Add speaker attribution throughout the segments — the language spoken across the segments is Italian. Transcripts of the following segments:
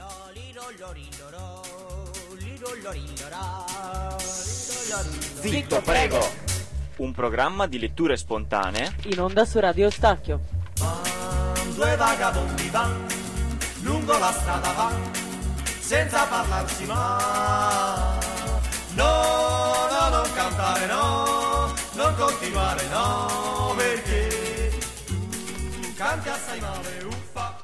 Speaker 1: Zitto, prego! Un programma di letture spontanee
Speaker 2: in onda su Radio Stacchio.
Speaker 3: Due vagabondi van, lungo la strada van, senza parlarsi mai. No, no, non cantare no, non continuare no, perché tu canti assai male, uffa.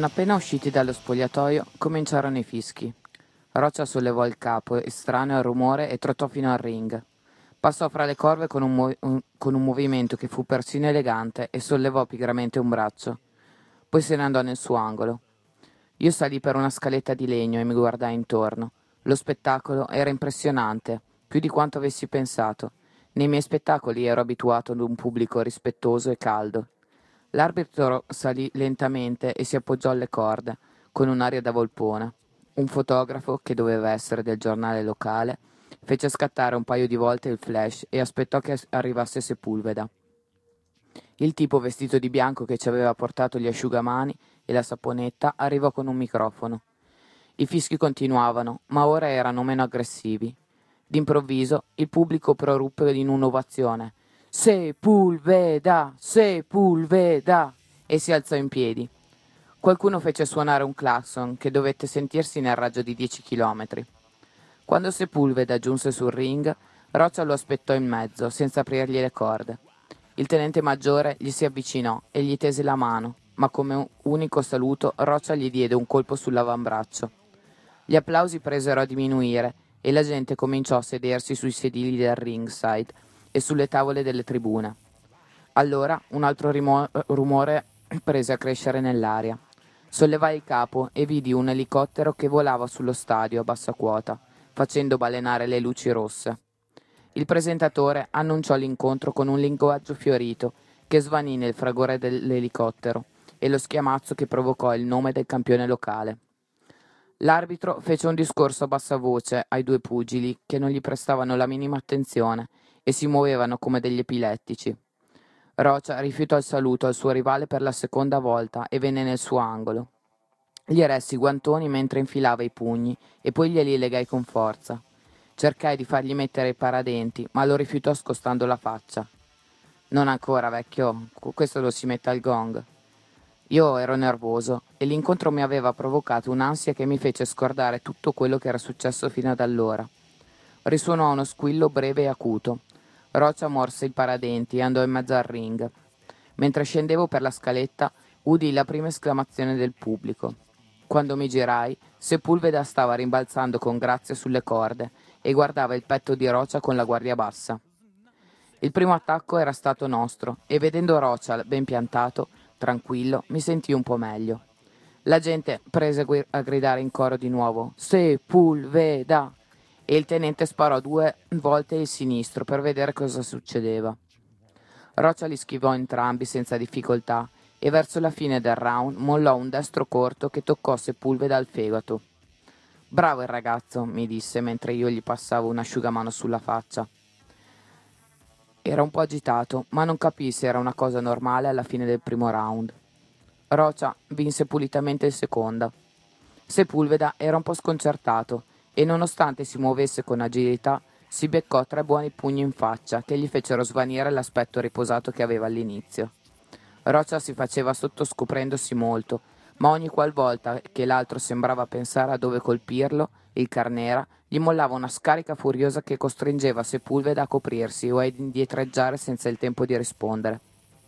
Speaker 2: appena usciti dallo spogliatoio, cominciarono i fischi. Roccia sollevò il capo, estraneo al rumore, e trottò fino al ring. Passò fra le corve con un movimento che fu persino elegante e sollevò pigramente un braccio. Poi se ne andò nel suo angolo. Io salì per una scaletta di legno e mi guardai intorno. Lo spettacolo era impressionante, più di quanto avessi pensato. Nei miei spettacoli ero abituato ad un pubblico rispettoso e caldo. L'arbitro salì lentamente e si appoggiò alle corde, con un'aria da volpone. Un fotografo, che doveva essere del giornale locale, fece scattare un paio di volte il flash e aspettò che arrivasse Sepulveda. Il tipo vestito di bianco che ci aveva portato gli asciugamani e la saponetta arrivò con un microfono. I fischi continuavano, ma ora erano meno aggressivi. D'improvviso il pubblico proruppe in un'ovazione. Sepulveda! Sepulveda! E si alzò in piedi. Qualcuno fece suonare un clacson che dovette sentirsi nel raggio di 10 chilometri. Quando Sepulveda giunse sul ring, Roccia lo aspettò in mezzo, senza aprirgli le corde. Il tenente maggiore gli si avvicinò e gli tese la mano, ma come unico saluto Roccia gli diede un colpo sull'avambraccio. Gli applausi presero a diminuire e la gente cominciò a sedersi sui sedili del ringside e sulle tavole delle tribune. Allora un altro rumore prese a crescere nell'aria. Sollevai il capo e vidi un elicottero che volava sullo stadio a bassa quota, facendo balenare le luci rosse. Il presentatore annunciò l'incontro con un linguaggio fiorito che svanì nel fragore dell'elicottero e lo schiamazzo che provocò il nome del campione locale. L'arbitro fece un discorso a bassa voce ai due pugili che non gli prestavano la minima attenzione e si muovevano come degli epilettici. Roccia rifiutò il saluto al suo rivale per la seconda volta e venne nel suo angolo. Gli eressi i guantoni mentre infilava i pugni e poi glieli legai con forza. Cercai di fargli mettere i paradenti, ma lo rifiutò scostando la faccia. «Non ancora, vecchio, questo lo si mette al gong». Io ero nervoso e l'incontro mi aveva provocato un'ansia che mi fece scordare tutto quello che era successo fino ad allora. Risuonò uno squillo breve e acuto. Roccia morse il paradenti e andò in mezzo al ring. Mentre scendevo per la scaletta, udii la prima esclamazione del pubblico. Quando mi girai, Sepulveda stava rimbalzando con grazia sulle corde e guardava il petto di Roccia con la guardia bassa. Il primo attacco era stato nostro e vedendo Roccia ben piantato, tranquillo, mi sentii un po' meglio. La gente prese a gridare in coro di nuovo «Sepulveda!» e il tenente sparò 2 volte il sinistro per vedere cosa succedeva. Roccia li schivò entrambi senza difficoltà e verso la fine del round mollò un destro corto che toccò Sepulveda al fegato. «Bravo il ragazzo», mi disse mentre io gli passavo un asciugamano sulla faccia. Era un po' agitato, ma non capì se era una cosa normale alla fine del primo round. Roccia vinse pulitamente il secondo. Sepulveda era un po' sconcertato e nonostante si muovesse con agilità, si beccò 3 buoni pugni in faccia che gli fecero svanire l'aspetto riposato che aveva all'inizio. Roccia si faceva sotto scoprendosi molto, ma ogni qualvolta che l'altro sembrava pensare a dove colpirlo, il Carnera gli mollava una scarica furiosa che costringeva Sepulveda a coprirsi o a indietreggiare senza il tempo di rispondere.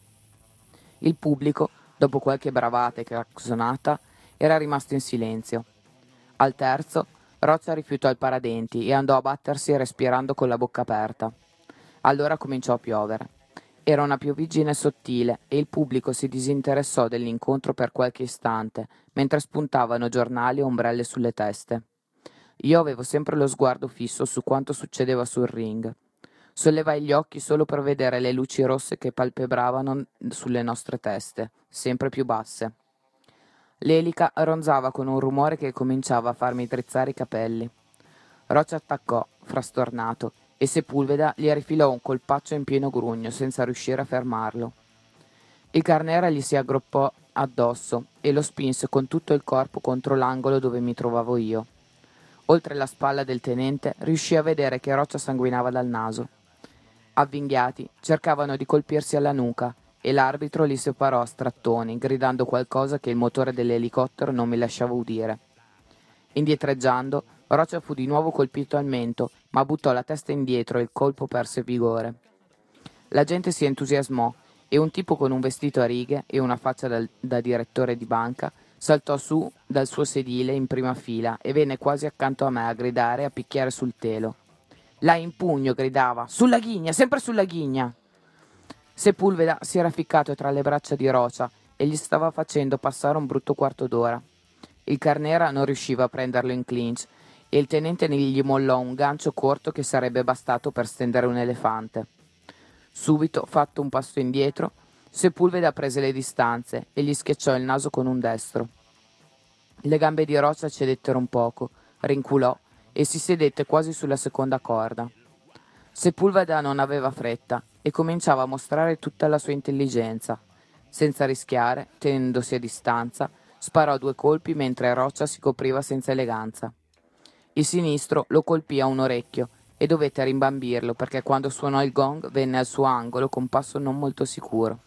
Speaker 2: Il pubblico, dopo qualche bravata e claxonata, era rimasto in silenzio. Al terzo, Roccia rifiutò il paradenti e andò a battersi respirando con la bocca aperta. Allora cominciò a piovere. Era una pioviggine sottile e il pubblico si disinteressò dell'incontro per qualche istante, mentre spuntavano giornali e ombrelle sulle teste. Io avevo sempre lo sguardo fisso su quanto succedeva sul ring. Sollevai gli occhi solo per vedere le luci rosse che palpebravano sulle nostre teste, sempre più basse. L'elica ronzava con un rumore che cominciava a farmi drizzare i capelli. Roccia attaccò, frastornato, e Sepulveda gli rifilò un colpaccio in pieno grugno senza riuscire a fermarlo. Il Carnera gli si aggruppò addosso e lo spinse con tutto il corpo contro l'angolo dove mi trovavo io. Oltre la spalla del tenente riuscì a vedere che Roccia sanguinava dal naso. Avvinghiati, cercavano di colpirsi alla nuca e l'arbitro li separò a strattoni, gridando qualcosa che il motore dell'elicottero non mi lasciava udire. Indietreggiando, Roccia fu di nuovo colpito al mento, ma buttò la testa indietro e il colpo perse vigore. La gente si entusiasmò e un tipo con un vestito a righe e una faccia da direttore di banca Saltò su dal suo sedile in prima fila e venne quasi accanto a me a gridare e a picchiare sul telo. «L'hai in pugno!» gridava. «Sulla ghigna, sempre sulla ghigna!» Sepulveda si era ficcato tra le braccia di Rocia e gli stava facendo passare un brutto quarto d'ora. Il Carnera non riusciva a prenderlo in clinch e il tenente gli mollò un gancio corto che sarebbe bastato per stendere un elefante. Subito, fatto un passo indietro, Sepulveda prese le distanze e gli schiacciò il naso con un destro. Le gambe di Rocia cedettero un poco, rinculò e si sedette quasi sulla seconda corda. Sepulveda non aveva fretta e cominciava a mostrare tutta la sua intelligenza. Senza rischiare, tenendosi a distanza, sparò 2 colpi mentre Rocia si copriva senza eleganza. Il sinistro lo colpì a un orecchio e dovette rimbambirlo perché quando suonò il gong venne al suo angolo con passo non molto sicuro.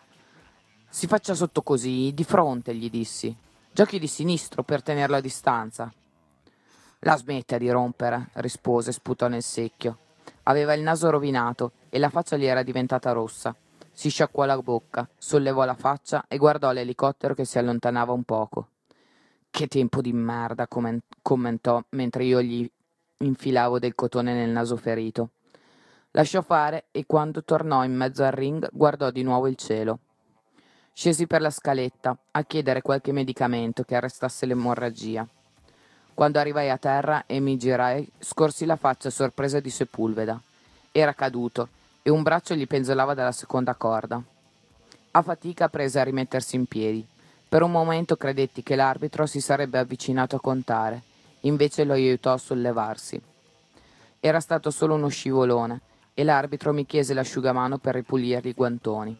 Speaker 2: «Si faccia sotto così, di fronte», gli dissi. «Giochi di sinistro per tenerlo a distanza». «La smetta di rompere», rispose, sputò nel secchio. Aveva il naso rovinato e la faccia gli era diventata rossa. Si sciacquò la bocca, sollevò la faccia e guardò l'elicottero che si allontanava un poco. «Che tempo di merda», commentò mentre io gli infilavo del cotone nel naso ferito. Lasciò fare e quando tornò in mezzo al ring guardò di nuovo il cielo. Scesi per la scaletta a chiedere qualche medicamento che arrestasse l'emorragia. Quando arrivai a terra e mi girai, scorsi la faccia sorpresa di Sepulveda. Era caduto e un braccio gli penzolava dalla seconda corda. A fatica prese a rimettersi in piedi. Per un momento credetti che l'arbitro si sarebbe avvicinato a contare, invece lo aiutò a sollevarsi. Era stato solo uno scivolone e l'arbitro mi chiese l'asciugamano per ripulirgli i guantoni.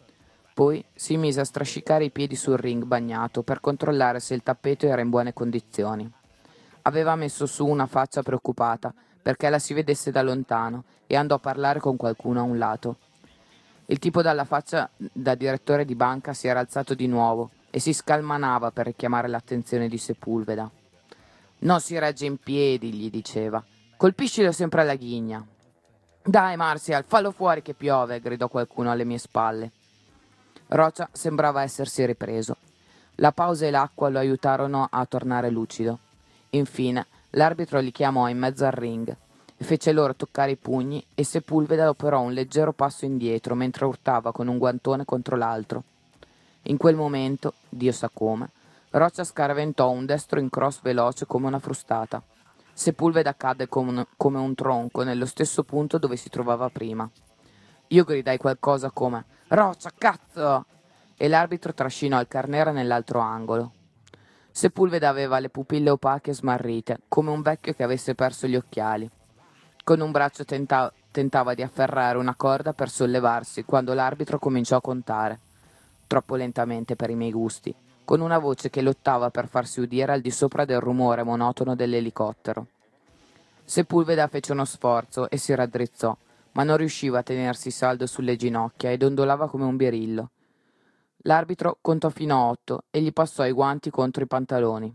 Speaker 2: Poi si mise a strascicare i piedi sul ring bagnato per controllare se il tappeto era in buone condizioni. Aveva messo su una faccia preoccupata perché la si vedesse da lontano e andò a parlare con qualcuno a un lato. Il tipo dalla faccia da direttore di banca si era alzato di nuovo e si scalmanava per richiamare l'attenzione di Sepulveda. «Non si regge in piedi», gli diceva. «Colpiscilo sempre alla ghigna». «Dai, Martial, fallo fuori che piove», gridò qualcuno alle mie spalle. Rocia sembrava essersi ripreso. La pausa e l'acqua lo aiutarono a tornare lucido. Infine, l'arbitro li chiamò in mezzo al ring e fece loro toccare i pugni e Sepulveda operò un leggero passo indietro mentre urtava con un guantone contro l'altro. In quel momento, Dio sa come, Rocia scaraventò un destro in cross veloce come una frustata. Sepulveda cadde come un tronco nello stesso punto dove si trovava prima. Io gridai qualcosa come «Rocia, cazzo!» e l'arbitro trascinò il Carnera nell'altro angolo. Sepulveda aveva le pupille opache e smarrite, come un vecchio che avesse perso gli occhiali. Con un braccio tentava di afferrare una corda per sollevarsi quando l'arbitro cominciò a contare, troppo lentamente per i miei gusti, con una voce che lottava per farsi udire al di sopra del rumore monotono dell'elicottero. Sepulveda fece uno sforzo e si raddrizzò, ma non riusciva a tenersi saldo sulle ginocchia e dondolava come un birillo. L'arbitro contò fino a 8 e gli passò i guanti contro i pantaloni.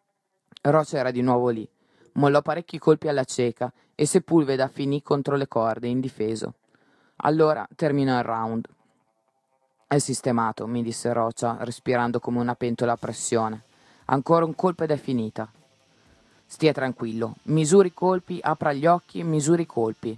Speaker 2: Rocia era di nuovo lì. Mollò parecchi colpi alla cieca e Sepulveda finì contro le corde, indifeso. Allora terminò il round. «È sistemato», mi disse Rocia, respirando come una pentola a pressione. «Ancora un colpo ed è finita». «Stia tranquillo. Misuri i colpi, apra gli occhi, misuri i colpi».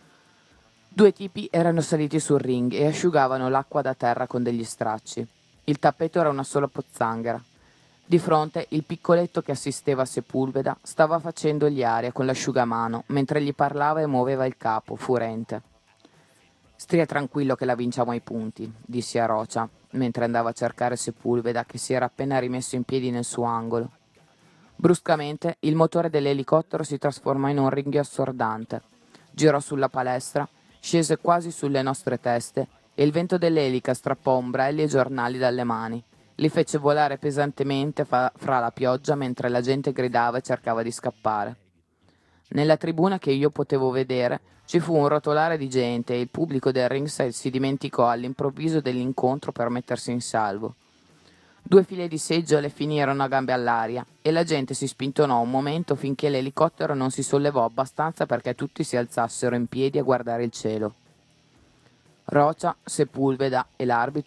Speaker 2: 2 tipi erano saliti sul ring e asciugavano l'acqua da terra con degli stracci. Il tappeto era una sola pozzanghera. Di fronte il piccoletto che assisteva a Sepulveda stava facendogli aria con l'asciugamano mentre gli parlava e muoveva il capo, furente. «Stia tranquillo che la vinciamo ai punti», dissi a Rocia, mentre andava a cercare Sepulveda che si era appena rimesso in piedi nel suo angolo. Bruscamente il motore dell'elicottero si trasformò in un ringhio assordante. Girò sulla palestra, scese quasi sulle nostre teste e il vento dell'elica strappò ombrelli e giornali dalle mani. Li fece volare pesantemente fra la pioggia mentre la gente gridava e cercava di scappare. Nella tribuna che io potevo vedere ci fu un rotolare di gente e il pubblico del ringside si dimenticò all'improvviso dell'incontro per mettersi in salvo. 2 file di seggiole finirono a gambe all'aria e la gente si spintonò un momento finché l'elicottero non si sollevò abbastanza perché tutti si alzassero in piedi a guardare il cielo. Rocia, Sepulveda e l'arbitro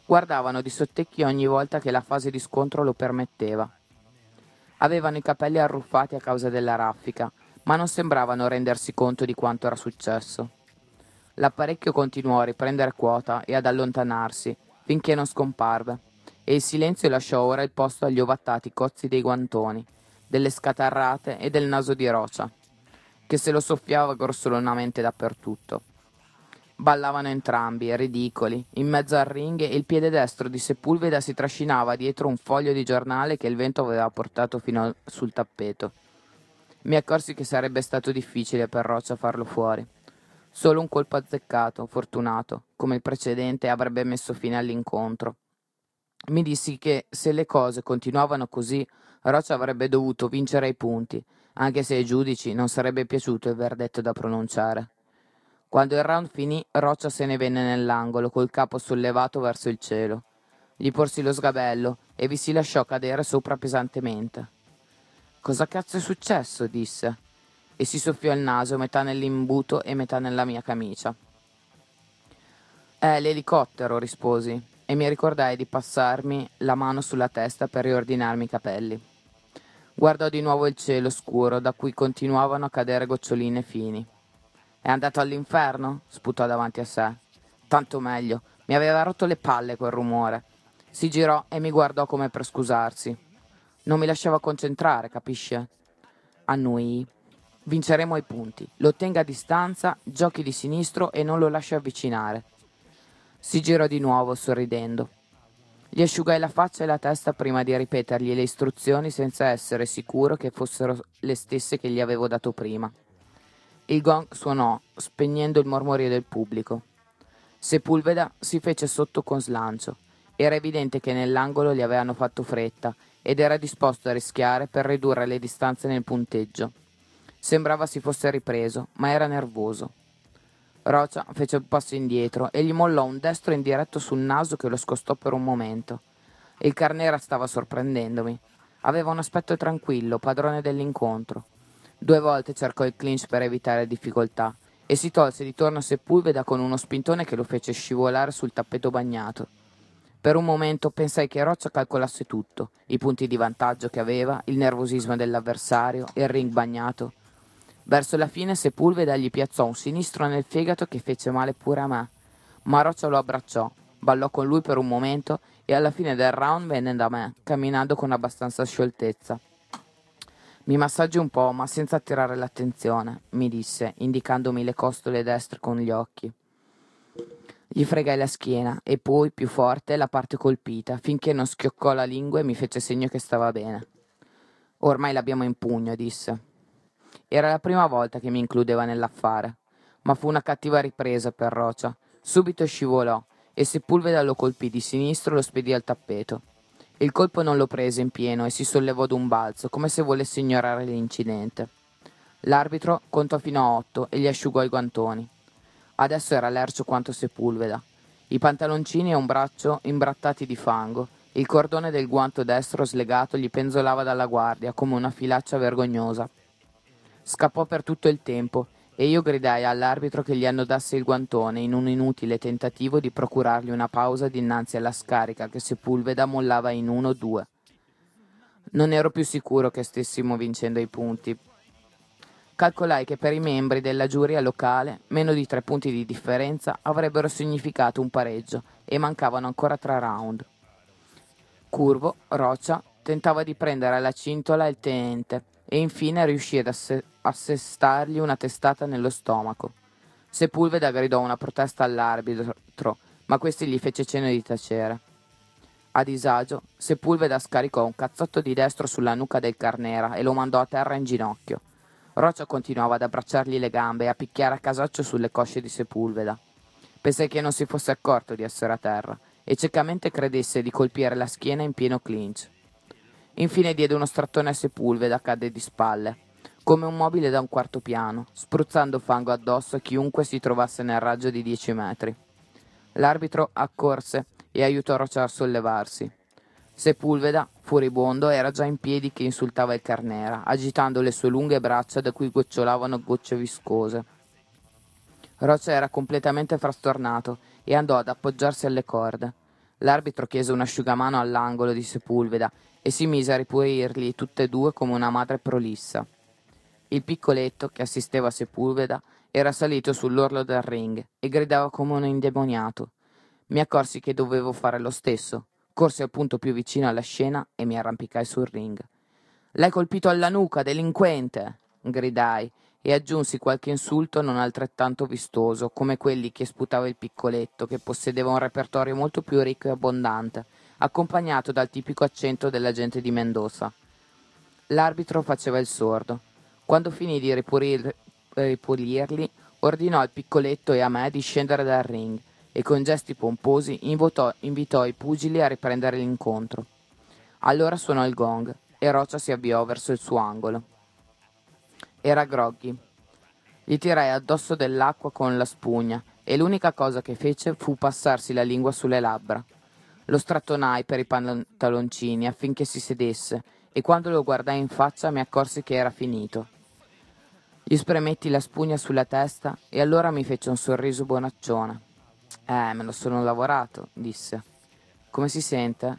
Speaker 2: Guardavano di sottecchio ogni volta che la fase di scontro lo permetteva. Avevano i capelli arruffati a causa della raffica, ma non sembravano rendersi conto di quanto era successo. L'apparecchio continuò a riprendere quota e ad allontanarsi, finché non scomparve, e il silenzio lasciò ora il posto agli ovattati cozzi dei guantoni, delle scatarrate e del naso di Rocia, che se lo soffiava grossolanamente dappertutto. Ballavano entrambi, ridicoli, in mezzo al ring, e il piede destro di Sepulveda si trascinava dietro un foglio di giornale che il vento aveva portato fino sul tappeto. Mi accorsi che sarebbe stato difficile per Rocia farlo fuori. Solo un colpo azzeccato, fortunato, come il precedente, avrebbe messo fine all'incontro. Mi dissi che se le cose continuavano così, Rocia avrebbe dovuto vincere ai punti, anche se ai giudici non sarebbe piaciuto il verdetto da pronunciare. Quando il round finì, Rocia se ne venne nell'angolo, col capo sollevato verso il cielo. Gli porsi lo sgabello e vi si lasciò cadere sopra pesantemente. «Cosa cazzo è successo?» disse, e si soffiò il naso, metà nell'imbuto e metà nella mia camicia. L'elicottero», risposi, e mi ricordai di passarmi la mano sulla testa per riordinarmi i capelli. Guardò di nuovo il cielo scuro, da cui continuavano a cadere goccioline fini. «È andato all'inferno?» sputò davanti a sé. «Tanto meglio, mi aveva rotto le palle quel rumore». Si girò e mi guardò come per scusarsi. Non mi lasciava concentrare, capisce? Annui. «Vinceremo ai punti. Lo tenga a distanza, giochi di sinistro e non lo lasci avvicinare». Si girò di nuovo, sorridendo. Gli asciugai la faccia e la testa prima di ripetergli le istruzioni senza essere sicuro che fossero le stesse che gli avevo dato prima. Il gong suonò, spegnendo il mormorio del pubblico. Sepulveda si fece sotto con slancio. Era evidente che nell'angolo gli avevano fatto fretta ed era disposto a rischiare per ridurre le distanze nel punteggio. Sembrava si fosse ripreso, ma era nervoso. Rocia fece un passo indietro e gli mollò un destro indiretto sul naso che lo scostò per un momento. Il Carnera stava sorprendendomi. Aveva un aspetto tranquillo, padrone dell'incontro. 2 volte cercò il clinch per evitare difficoltà e si tolse di torno a Sepulveda con uno spintone che lo fece scivolare sul tappeto bagnato. Per un momento pensai che Rocia calcolasse tutto, i punti di vantaggio che aveva, il nervosismo dell'avversario, il ring bagnato. Verso la fine Sepulveda gli piazzò un sinistro nel fegato che fece male pure a me, ma Rocia lo abbracciò, ballò con lui per un momento e alla fine del round venne da me, camminando con abbastanza scioltezza. «Mi massaggi un po', ma senza attirare l'attenzione», mi disse, indicandomi le costole destre con gli occhi. Gli fregai la schiena e poi, più forte, la parte colpita, finché non schioccò la lingua e mi fece segno che stava bene. «Ormai l'abbiamo in pugno», disse. Era la prima volta che mi includeva nell'affare, ma fu una cattiva ripresa per Rocia. Subito scivolò e Sepulveda lo colpì di sinistro e lo spedì al tappeto. Il colpo non lo prese in pieno e si sollevò d'un balzo, come se volesse ignorare l'incidente. L'arbitro contò fino a 8 e gli asciugò i guantoni. Adesso era lercio quanto Sepulveda. I pantaloncini a un braccio imbrattati di fango, il cordone del guanto destro slegato gli penzolava dalla guardia come una filaccia vergognosa. Scappò per tutto il tempo e io gridai all'arbitro che gli annodasse il guantone in un inutile tentativo di procurargli una pausa dinanzi alla scarica che Sepulveda mollava in 1-2. Non ero più sicuro che stessimo vincendo i punti. Calcolai che per i membri della giuria locale meno di 3 punti di differenza avrebbero significato un pareggio e mancavano ancora 3 round. Curvo, Rocia tentava di prendere alla cintola il tenente e infine riuscì ad assestargli una testata nello stomaco. Sepulveda gridò una protesta all'arbitro, ma questi gli fece cenno di tacere. A disagio, Sepulveda scaricò un cazzotto di destro sulla nuca del Carnera e lo mandò a terra in ginocchio. Rocia continuava ad abbracciargli le gambe e a picchiare a casaccio sulle cosce di Sepulveda. Pensai che non si fosse accorto di essere a terra e ciecamente credesse di colpire la schiena in pieno clinch. Infine diede uno strattone a Sepulveda, cadde di spalle, come un mobile da un 4° piano, spruzzando fango addosso a chiunque si trovasse nel raggio di 10 metri. L'arbitro accorse e aiutò Rocia a sollevarsi. Sepulveda, furibondo, era già in piedi che insultava il Carnera, agitando le sue lunghe braccia da cui gocciolavano gocce viscose. Rocia era completamente frastornato e andò ad appoggiarsi alle corde. L'arbitro chiese un asciugamano all'angolo di Sepulveda e si mise a ripulirli tutte e due come una madre prolissa. Il piccoletto, che assisteva a Sepulveda, era salito sull'orlo del ring e gridava come un indemoniato. Mi accorsi che dovevo fare lo stesso. Corsi al punto più vicino alla scena e mi arrampicai sul ring. «L'hai colpito alla nuca, delinquente!» gridai e aggiunsi qualche insulto non altrettanto vistoso, come quelli che sputava il piccoletto, che possedeva un repertorio molto più ricco e abbondante, accompagnato dal tipico accento della gente di Mendoza. L'arbitro faceva il sordo. Quando finì di ripulirli, ordinò al piccoletto e a me di scendere dal ring e con gesti pomposi invitò i pugili a riprendere l'incontro. Allora suonò il gong e Roccia si avviò verso il suo angolo. Era groggy. Gli tirai addosso dell'acqua con la spugna e l'unica cosa che fece fu passarsi la lingua sulle labbra. Lo strattonai per i pantaloncini affinché si sedesse e quando lo guardai in faccia mi accorsi che era finito. Gli spremetti la spugna sulla testa e allora mi fece un sorriso bonaccione. Me lo sono lavorato, disse. Come si sente?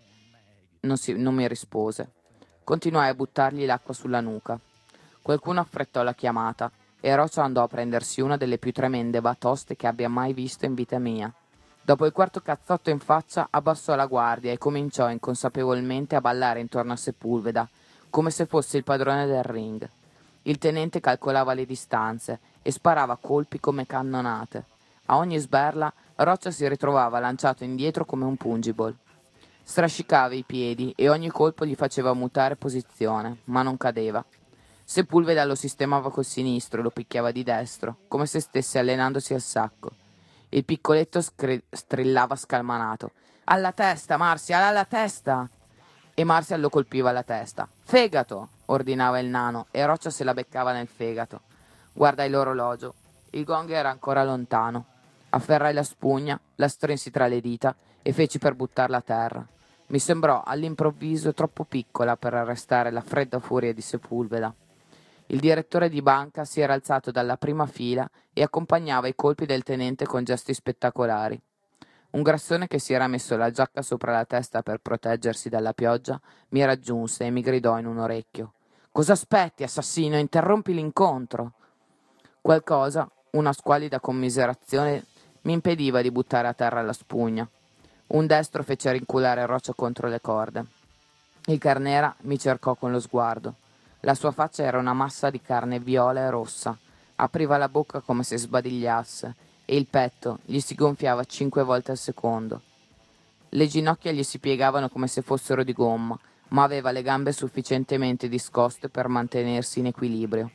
Speaker 2: Non mi rispose. Continuai a buttargli l'acqua sulla nuca. Qualcuno affrettò la chiamata e Roccia andò a prendersi una delle più tremende batoste che abbia mai visto in vita mia. Dopo il quarto cazzotto in faccia abbassò la guardia e cominciò inconsapevolmente a ballare intorno a Sepulveda, come se fosse il padrone del ring. Il tenente calcolava le distanze e sparava colpi come cannonate. A ogni sberla Roccia si ritrovava lanciato indietro come un pungiball. Strascicava i piedi e ogni colpo gli faceva mutare posizione, ma non cadeva. Sepulveda lo sistemava col sinistro e lo picchiava di destro, come se stesse allenandosi al sacco. Il piccoletto strillava scalmanato. «Alla testa, Martial, alla testa!» E Martial lo colpiva alla testa. «Fegato!» ordinava il nano e Roccia se la beccava nel fegato. Guardai l'orologio. Il gong era ancora lontano. Afferrai la spugna, la strinsi tra le dita e feci per buttarla a terra. Mi sembrò all'improvviso troppo piccola per arrestare la fredda furia di Sepulveda. Il direttore di banca si era alzato dalla prima fila e accompagnava i colpi del tenente con gesti spettacolari. Un grassone che si era messo la giacca sopra la testa per proteggersi dalla pioggia mi raggiunse e mi gridò in un orecchio: «Cosa aspetti, assassino? Interrompi l'incontro!» Qualcosa, una squallida commiserazione, mi impediva di buttare a terra la spugna. Un destro fece rinculare Roccia contro le corde. Il Carnera mi cercò con lo sguardo. La sua faccia era una massa di carne viola e rossa. Apriva la bocca come se sbadigliasse e il petto gli si gonfiava 5 volte al secondo. Le ginocchia gli si piegavano come se fossero di gomma, ma aveva le gambe sufficientemente discoste per mantenersi in equilibrio.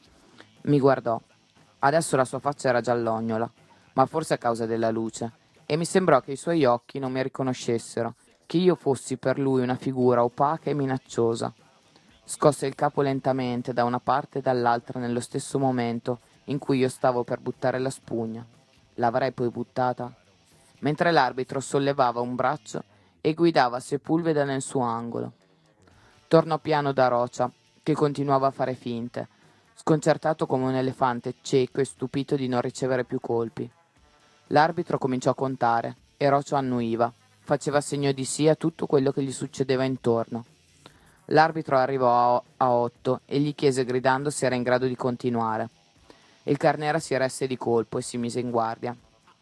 Speaker 2: Mi guardò. Adesso la sua faccia era giallognola, ma forse a causa della luce, e mi sembrò che i suoi occhi non mi riconoscessero, che io fossi per lui una figura opaca e minacciosa. Scosse il capo lentamente da una parte e dall'altra nello stesso momento in cui io stavo per buttare la spugna. L'avrei poi buttata? Mentre l'arbitro sollevava un braccio e guidava Sepulveda nel suo angolo. Tornò piano da Roccia, che continuava a fare finte, sconcertato come un elefante cieco e stupito di non ricevere più colpi. L'arbitro cominciò a contare e Roccia annuiva, faceva segno di sì a tutto quello che gli succedeva intorno. L'arbitro arrivò a 8 e gli chiese gridando se era in grado di continuare. Il Carnera si resse di colpo e si mise in guardia.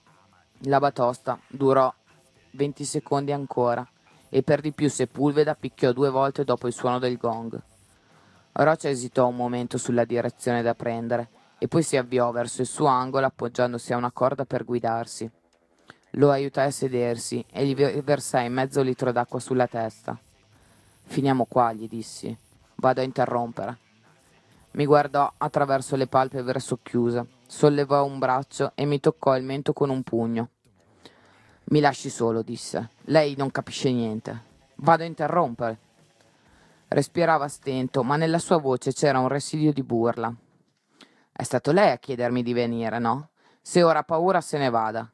Speaker 2: La batosta durò 20 secondi ancora e per di più Sepulveda picchiò 2 volte dopo il suono del gong. Roccia esitò un momento sulla direzione da prendere e poi si avviò verso il suo angolo appoggiandosi a una corda per guidarsi. Lo aiutai a sedersi e gli versai mezzo litro d'acqua sulla testa. «Finiamo qua», gli dissi. «Vado a interrompere». Mi guardò attraverso le palpebre socchiuse, sollevò un braccio e mi toccò il mento con un pugno. «Mi lasci solo», disse. «Lei non capisce niente. Vado a interrompere». Respirava a stento, ma nella sua voce c'era un residuo di burla. «È stato lei a chiedermi di venire, no? Se ora ha paura se ne vada».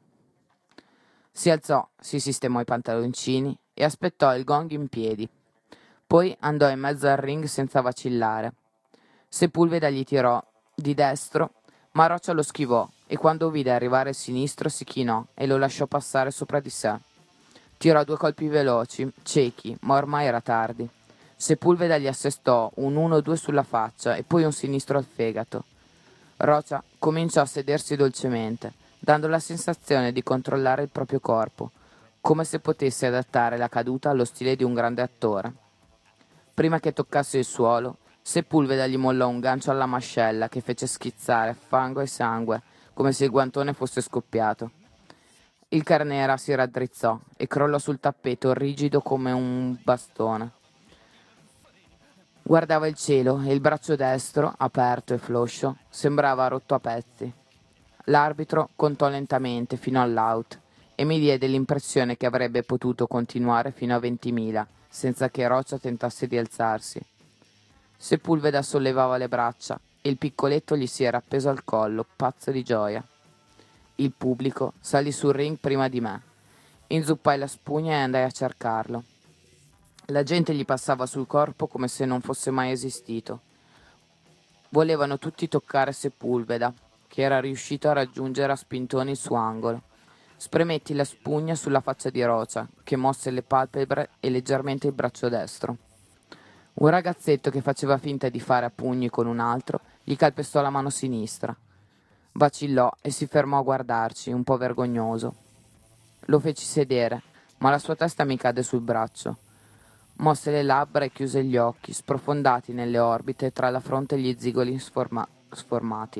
Speaker 2: Si alzò, si sistemò i pantaloncini e aspettò il gong in piedi. Poi andò in mezzo al ring senza vacillare. Sepulveda gli tirò di destro, ma Roccia lo schivò e quando vide arrivare il sinistro si chinò e lo lasciò passare sopra di sé. Tirò 2 colpi veloci, ciechi, ma ormai era tardi. Sepulveda gli assestò un 1-2 sulla faccia e poi un sinistro al fegato. Rocia cominciò a sedersi dolcemente, dando la sensazione di controllare il proprio corpo, come se potesse adattare la caduta allo stile di un grande attore. Prima che toccasse il suolo, Sepulveda gli mollò un gancio alla mascella che fece schizzare fango e sangue, come se il guantone fosse scoppiato. Il Carnera si raddrizzò e crollò sul tappeto rigido come un bastone. Guardava il cielo e il braccio destro, aperto e floscio, sembrava rotto a pezzi. L'arbitro contò lentamente fino all'out e mi diede l'impressione che avrebbe potuto continuare fino a 20.000 senza che Rocia tentasse di alzarsi. Sepulveda sollevava le braccia e il piccoletto gli si era appeso al collo, pazzo di gioia. Il pubblico salì sul ring prima di me. Inzuppai la spugna e andai a cercarlo. La gente gli passava sul corpo come se non fosse mai esistito. Volevano tutti toccare Sepulveda, che era riuscito a raggiungere a spintoni il suo angolo. Spremetti la spugna sulla faccia di Rocia, che mosse le palpebre e leggermente il braccio destro. Un ragazzetto che faceva finta di fare a pugni con un altro gli calpestò la mano sinistra. Vacillò e si fermò a guardarci, un po' vergognoso. Lo feci sedere, ma la sua testa mi cadde sul braccio. Mosse le labbra e chiuse gli occhi, sprofondati nelle orbite tra la fronte e gli zigoli sformati.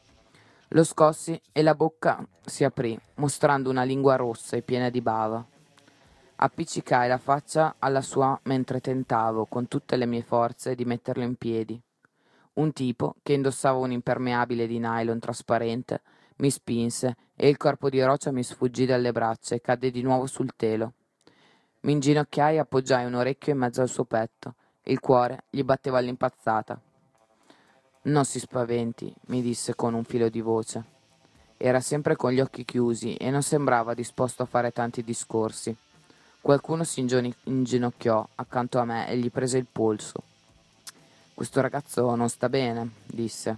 Speaker 2: Lo scossi e la bocca si aprì, mostrando una lingua rossa e piena di bava. Appiccicai la faccia alla sua mentre tentavo, con tutte le mie forze, di metterlo in piedi. Un tipo, che indossava un impermeabile di nylon trasparente, mi spinse e il corpo di Rocia mi sfuggì dalle braccia e cadde di nuovo sul telo. Mi inginocchiai e appoggiai un orecchio in mezzo al suo petto. Il cuore gli batteva all'impazzata. «Non si spaventi», mi disse con un filo di voce. Era sempre con gli occhi chiusi e non sembrava disposto a fare tanti discorsi. Qualcuno si inginocchiò accanto a me e gli prese il polso. «Questo ragazzo non sta bene», disse.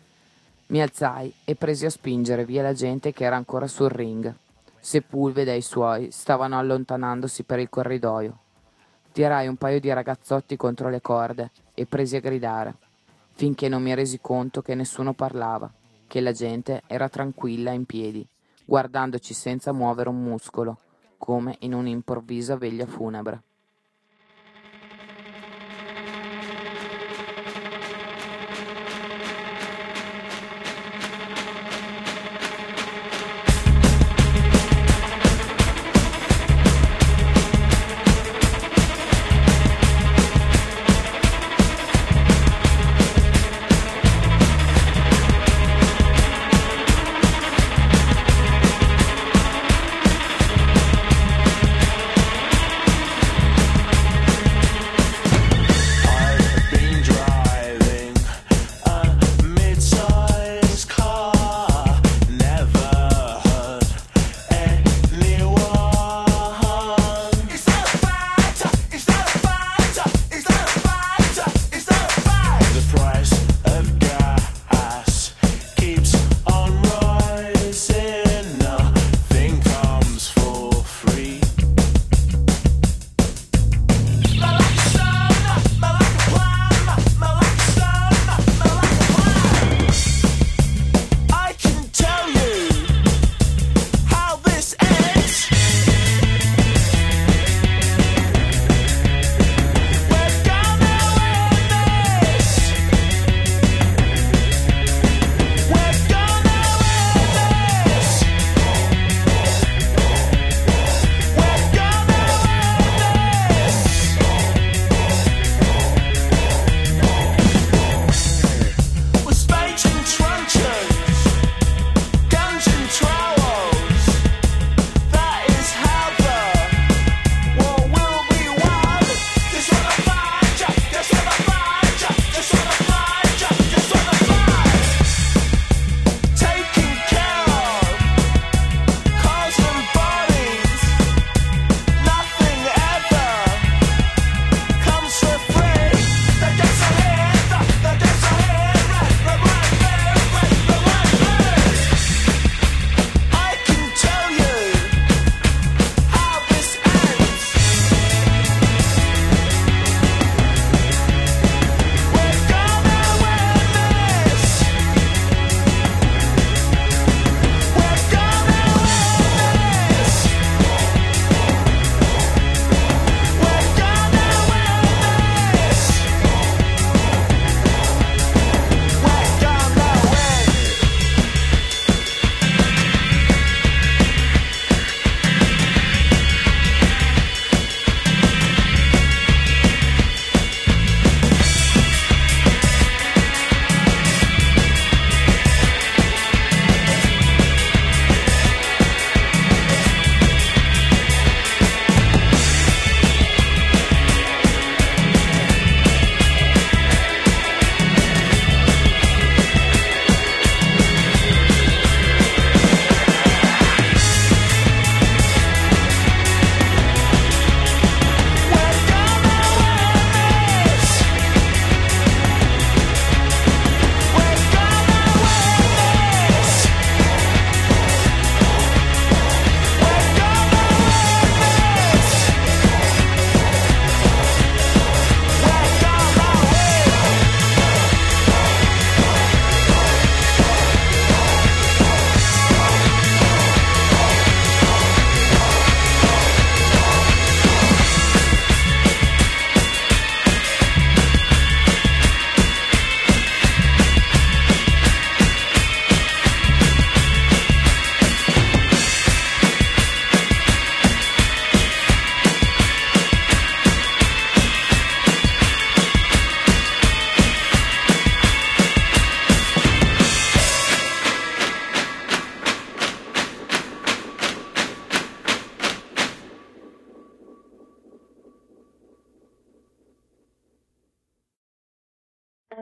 Speaker 2: Mi alzai e presi a spingere via la gente che era ancora sul ring. Sepulveda e i suoi stavano allontanandosi per il corridoio. Tirai un paio di ragazzotti contro le corde e presi a gridare, finché non mi resi conto che nessuno parlava, che la gente era tranquilla in piedi, guardandoci senza muovere un muscolo, come in un'improvvisa veglia funebre.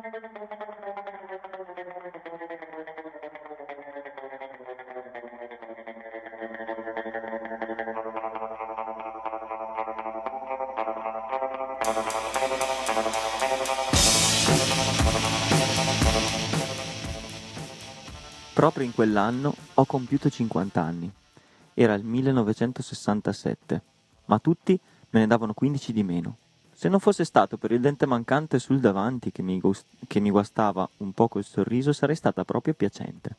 Speaker 4: Proprio in quell'anno ho compiuto 50 anni. Era il 1967, ma tutti me ne davano 15 di meno. Se non fosse stato per il dente mancante sul davanti che mi guastava un poco il sorriso, sarei stata proprio piacente.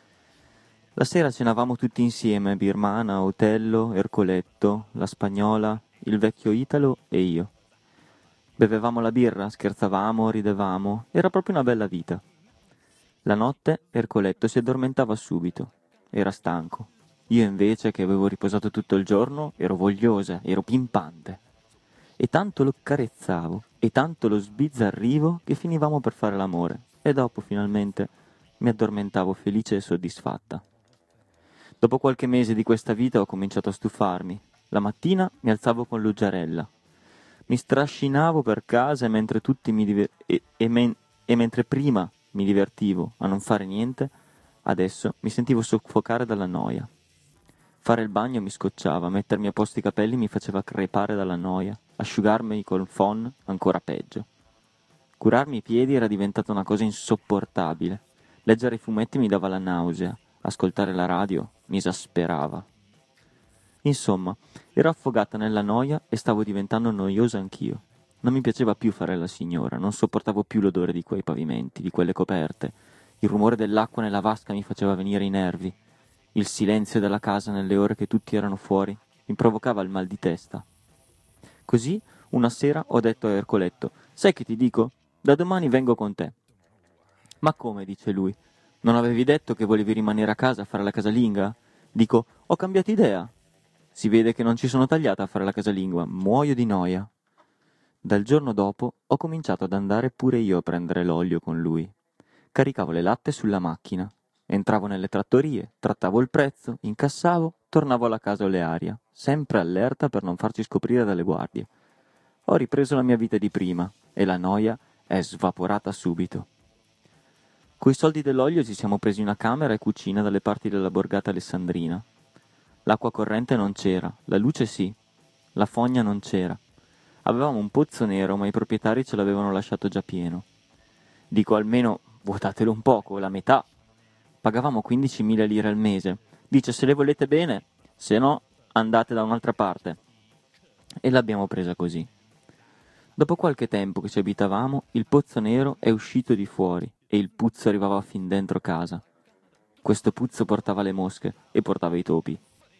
Speaker 4: La sera cenavamo tutti insieme, Birmana, Otello, Ercoletto, la Spagnola, il vecchio Italo e io. Bevevamo la birra, scherzavamo, ridevamo, era proprio una bella vita. La notte Ercoletto si addormentava subito, era stanco. Io invece, che avevo riposato tutto il giorno, ero vogliosa, ero pimpante. E tanto lo carezzavo, e tanto lo sbizzarrivo, che finivamo per fare l'amore, e dopo finalmente mi addormentavo felice e soddisfatta. Dopo qualche mese di questa vita ho cominciato a stufarmi. La mattina mi alzavo con l'uggiarella. Mi strascinavo per casa e mentre mentre prima mi divertivo a non fare niente, adesso mi sentivo soffocare dalla noia. Fare il bagno mi scocciava, mettermi a posto i capelli mi faceva crepare dalla noia, asciugarmi col phon ancora peggio. Curarmi i piedi era diventata una cosa insopportabile. Leggere i fumetti mi dava la nausea, ascoltare la radio mi esasperava. Insomma, ero affogata nella noia e stavo diventando noiosa anch'io. Non mi piaceva più fare la signora, non sopportavo più l'odore di quei pavimenti, di quelle coperte. Il rumore dell'acqua nella vasca mi faceva venire i nervi. Il silenzio della casa nelle ore che tutti erano fuori mi provocava il mal di testa. Così, una sera ho detto a Ercoletto: «Sai che ti dico? Da domani vengo con te». «Ma come?» dice lui. «Non avevi detto che volevi rimanere a casa a fare la casalinga?» Dico: «Ho cambiato idea». Si vede che non ci sono tagliata a fare la casalinga, muoio di noia. Dal giorno dopo ho cominciato ad andare pure io a prendere l'olio con lui. Caricavo le latte sulla macchina, entravo nelle trattorie, trattavo il prezzo, incassavo, tornavo alla casa olearia, sempre allerta per non farci scoprire dalle guardie. Ho ripreso la mia vita di prima e la noia è svaporata subito. Coi soldi dell'olio ci siamo presi una camera e cucina dalle parti della borgata alessandrina. L'acqua corrente non c'era, la luce sì, la fogna non c'era. Avevamo un pozzo nero, ma i proprietari ce l'avevano lasciato già pieno. Dico: almeno vuotatelo un poco, la metà. Pagavamo 15.000 lire al mese. Dice: se le volete bene, se no andate da un'altra parte. E l'abbiamo presa così. Dopo qualche tempo che ci abitavamo, il pozzo nero è uscito di fuori e il puzzo arrivava fin dentro casa. Questo puzzo portava le mosche e portava i topi.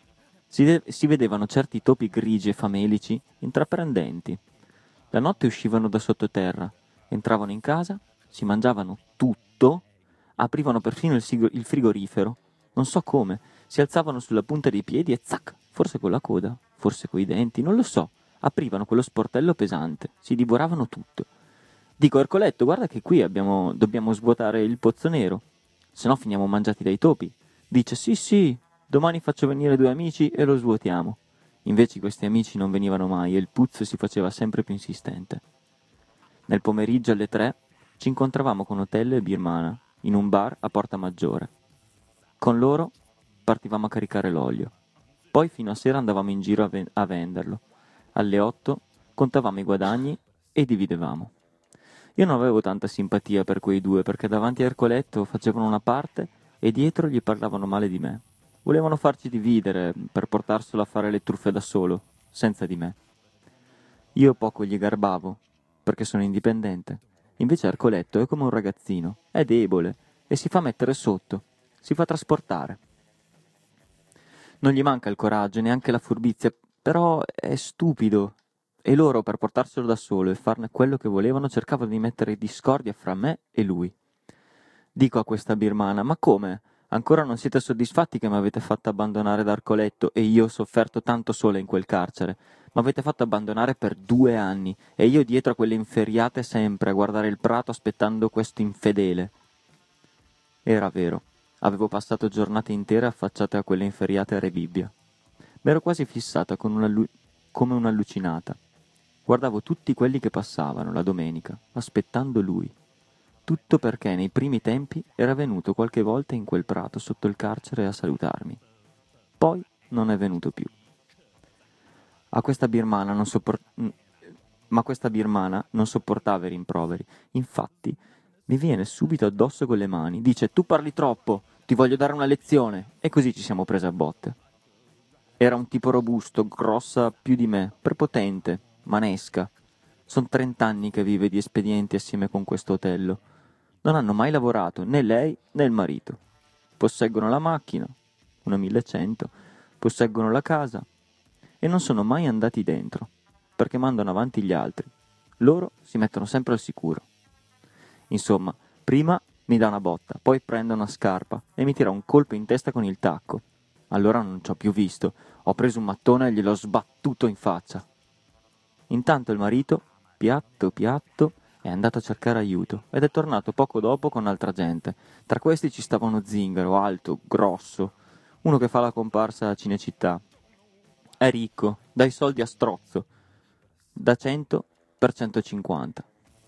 Speaker 4: Si vedevano certi topi grigi e famelici, intraprendenti. La notte uscivano da sottoterra, entravano in casa, si mangiavano tutto, aprivano perfino il frigorifero, non so come, si alzavano sulla punta dei piedi e zac, forse con la coda, forse coi denti, non lo so, aprivano quello sportello pesante, si divoravano tutto. Dico: Ercoletto, guarda che qui dobbiamo svuotare il pozzo nero, se no finiamo mangiati dai topi. Dice: sì, domani faccio venire 2 amici e lo svuotiamo. Invece questi amici non venivano mai e il puzzo si faceva sempre più insistente. Nel pomeriggio alle 3 ci incontravamo con Otello e Birmana in un bar a Porta Maggiore. Con loro partivamo a caricare l'olio. Poi fino a sera andavamo in giro a venderlo. Alle 8 contavamo i guadagni e dividevamo. Io non avevo tanta simpatia per quei due perché davanti a Ercoletto facevano una parte e dietro gli parlavano male di me. Volevano farci dividere per portarselo a fare le truffe da solo, senza di me. Io poco gli garbavo, perché sono indipendente. Invece Ercoletto è come un ragazzino, è debole e si fa mettere sotto, si fa trasportare. Non gli manca il coraggio, neanche la furbizia, però è stupido. E loro, per portarselo da solo e farne quello che volevano, cercavano di mettere discordia fra me e lui. Dico a questa Birmana: ma come? Ancora non siete soddisfatti che mi avete fatto abbandonare da Ercoletto e io ho sofferto tanto sola in quel carcere? Mi avete fatto abbandonare per 2 anni e io dietro a quelle inferiate sempre a guardare il prato aspettando questo infedele. Era vero, avevo passato giornate intere affacciate a quelle inferiate a Re Bibbia. M'ero quasi fissata come un'allucinata. Guardavo tutti quelli che passavano la domenica, aspettando lui. tutto perché nei primi tempi era venuto qualche volta in quel prato sotto il carcere a salutarmi. Poi non è venuto più. Ma questa birmana non sopportava i rimproveri. Infatti mi viene subito addosso con le mani. Dice: tu parli troppo, ti voglio dare una lezione. E così ci siamo prese a botte. Era un tipo robusto, grossa più di me, prepotente, manesca. Son 30 anni che vive di espedienti assieme con questo Otello. Non hanno mai lavorato, né lei né il marito. Posseggono la macchina, una 1100, posseggono la casa e non sono mai andati dentro, perché mandano avanti gli altri. Loro si mettono sempre al sicuro. Insomma, prima mi dà una botta, poi prende una scarpa e mi tira un colpo in testa con il tacco. Allora non ci ho più visto, ho preso un mattone e gliel'ho sbattuto in faccia. Intanto il marito, piatto piatto, è andato a cercare aiuto ed è tornato poco dopo con altra gente. Tra questi ci stava uno zingaro, alto, grosso, uno che fa la comparsa a Cinecittà. È ricco, dà i soldi a strozzo, da 100 per 150.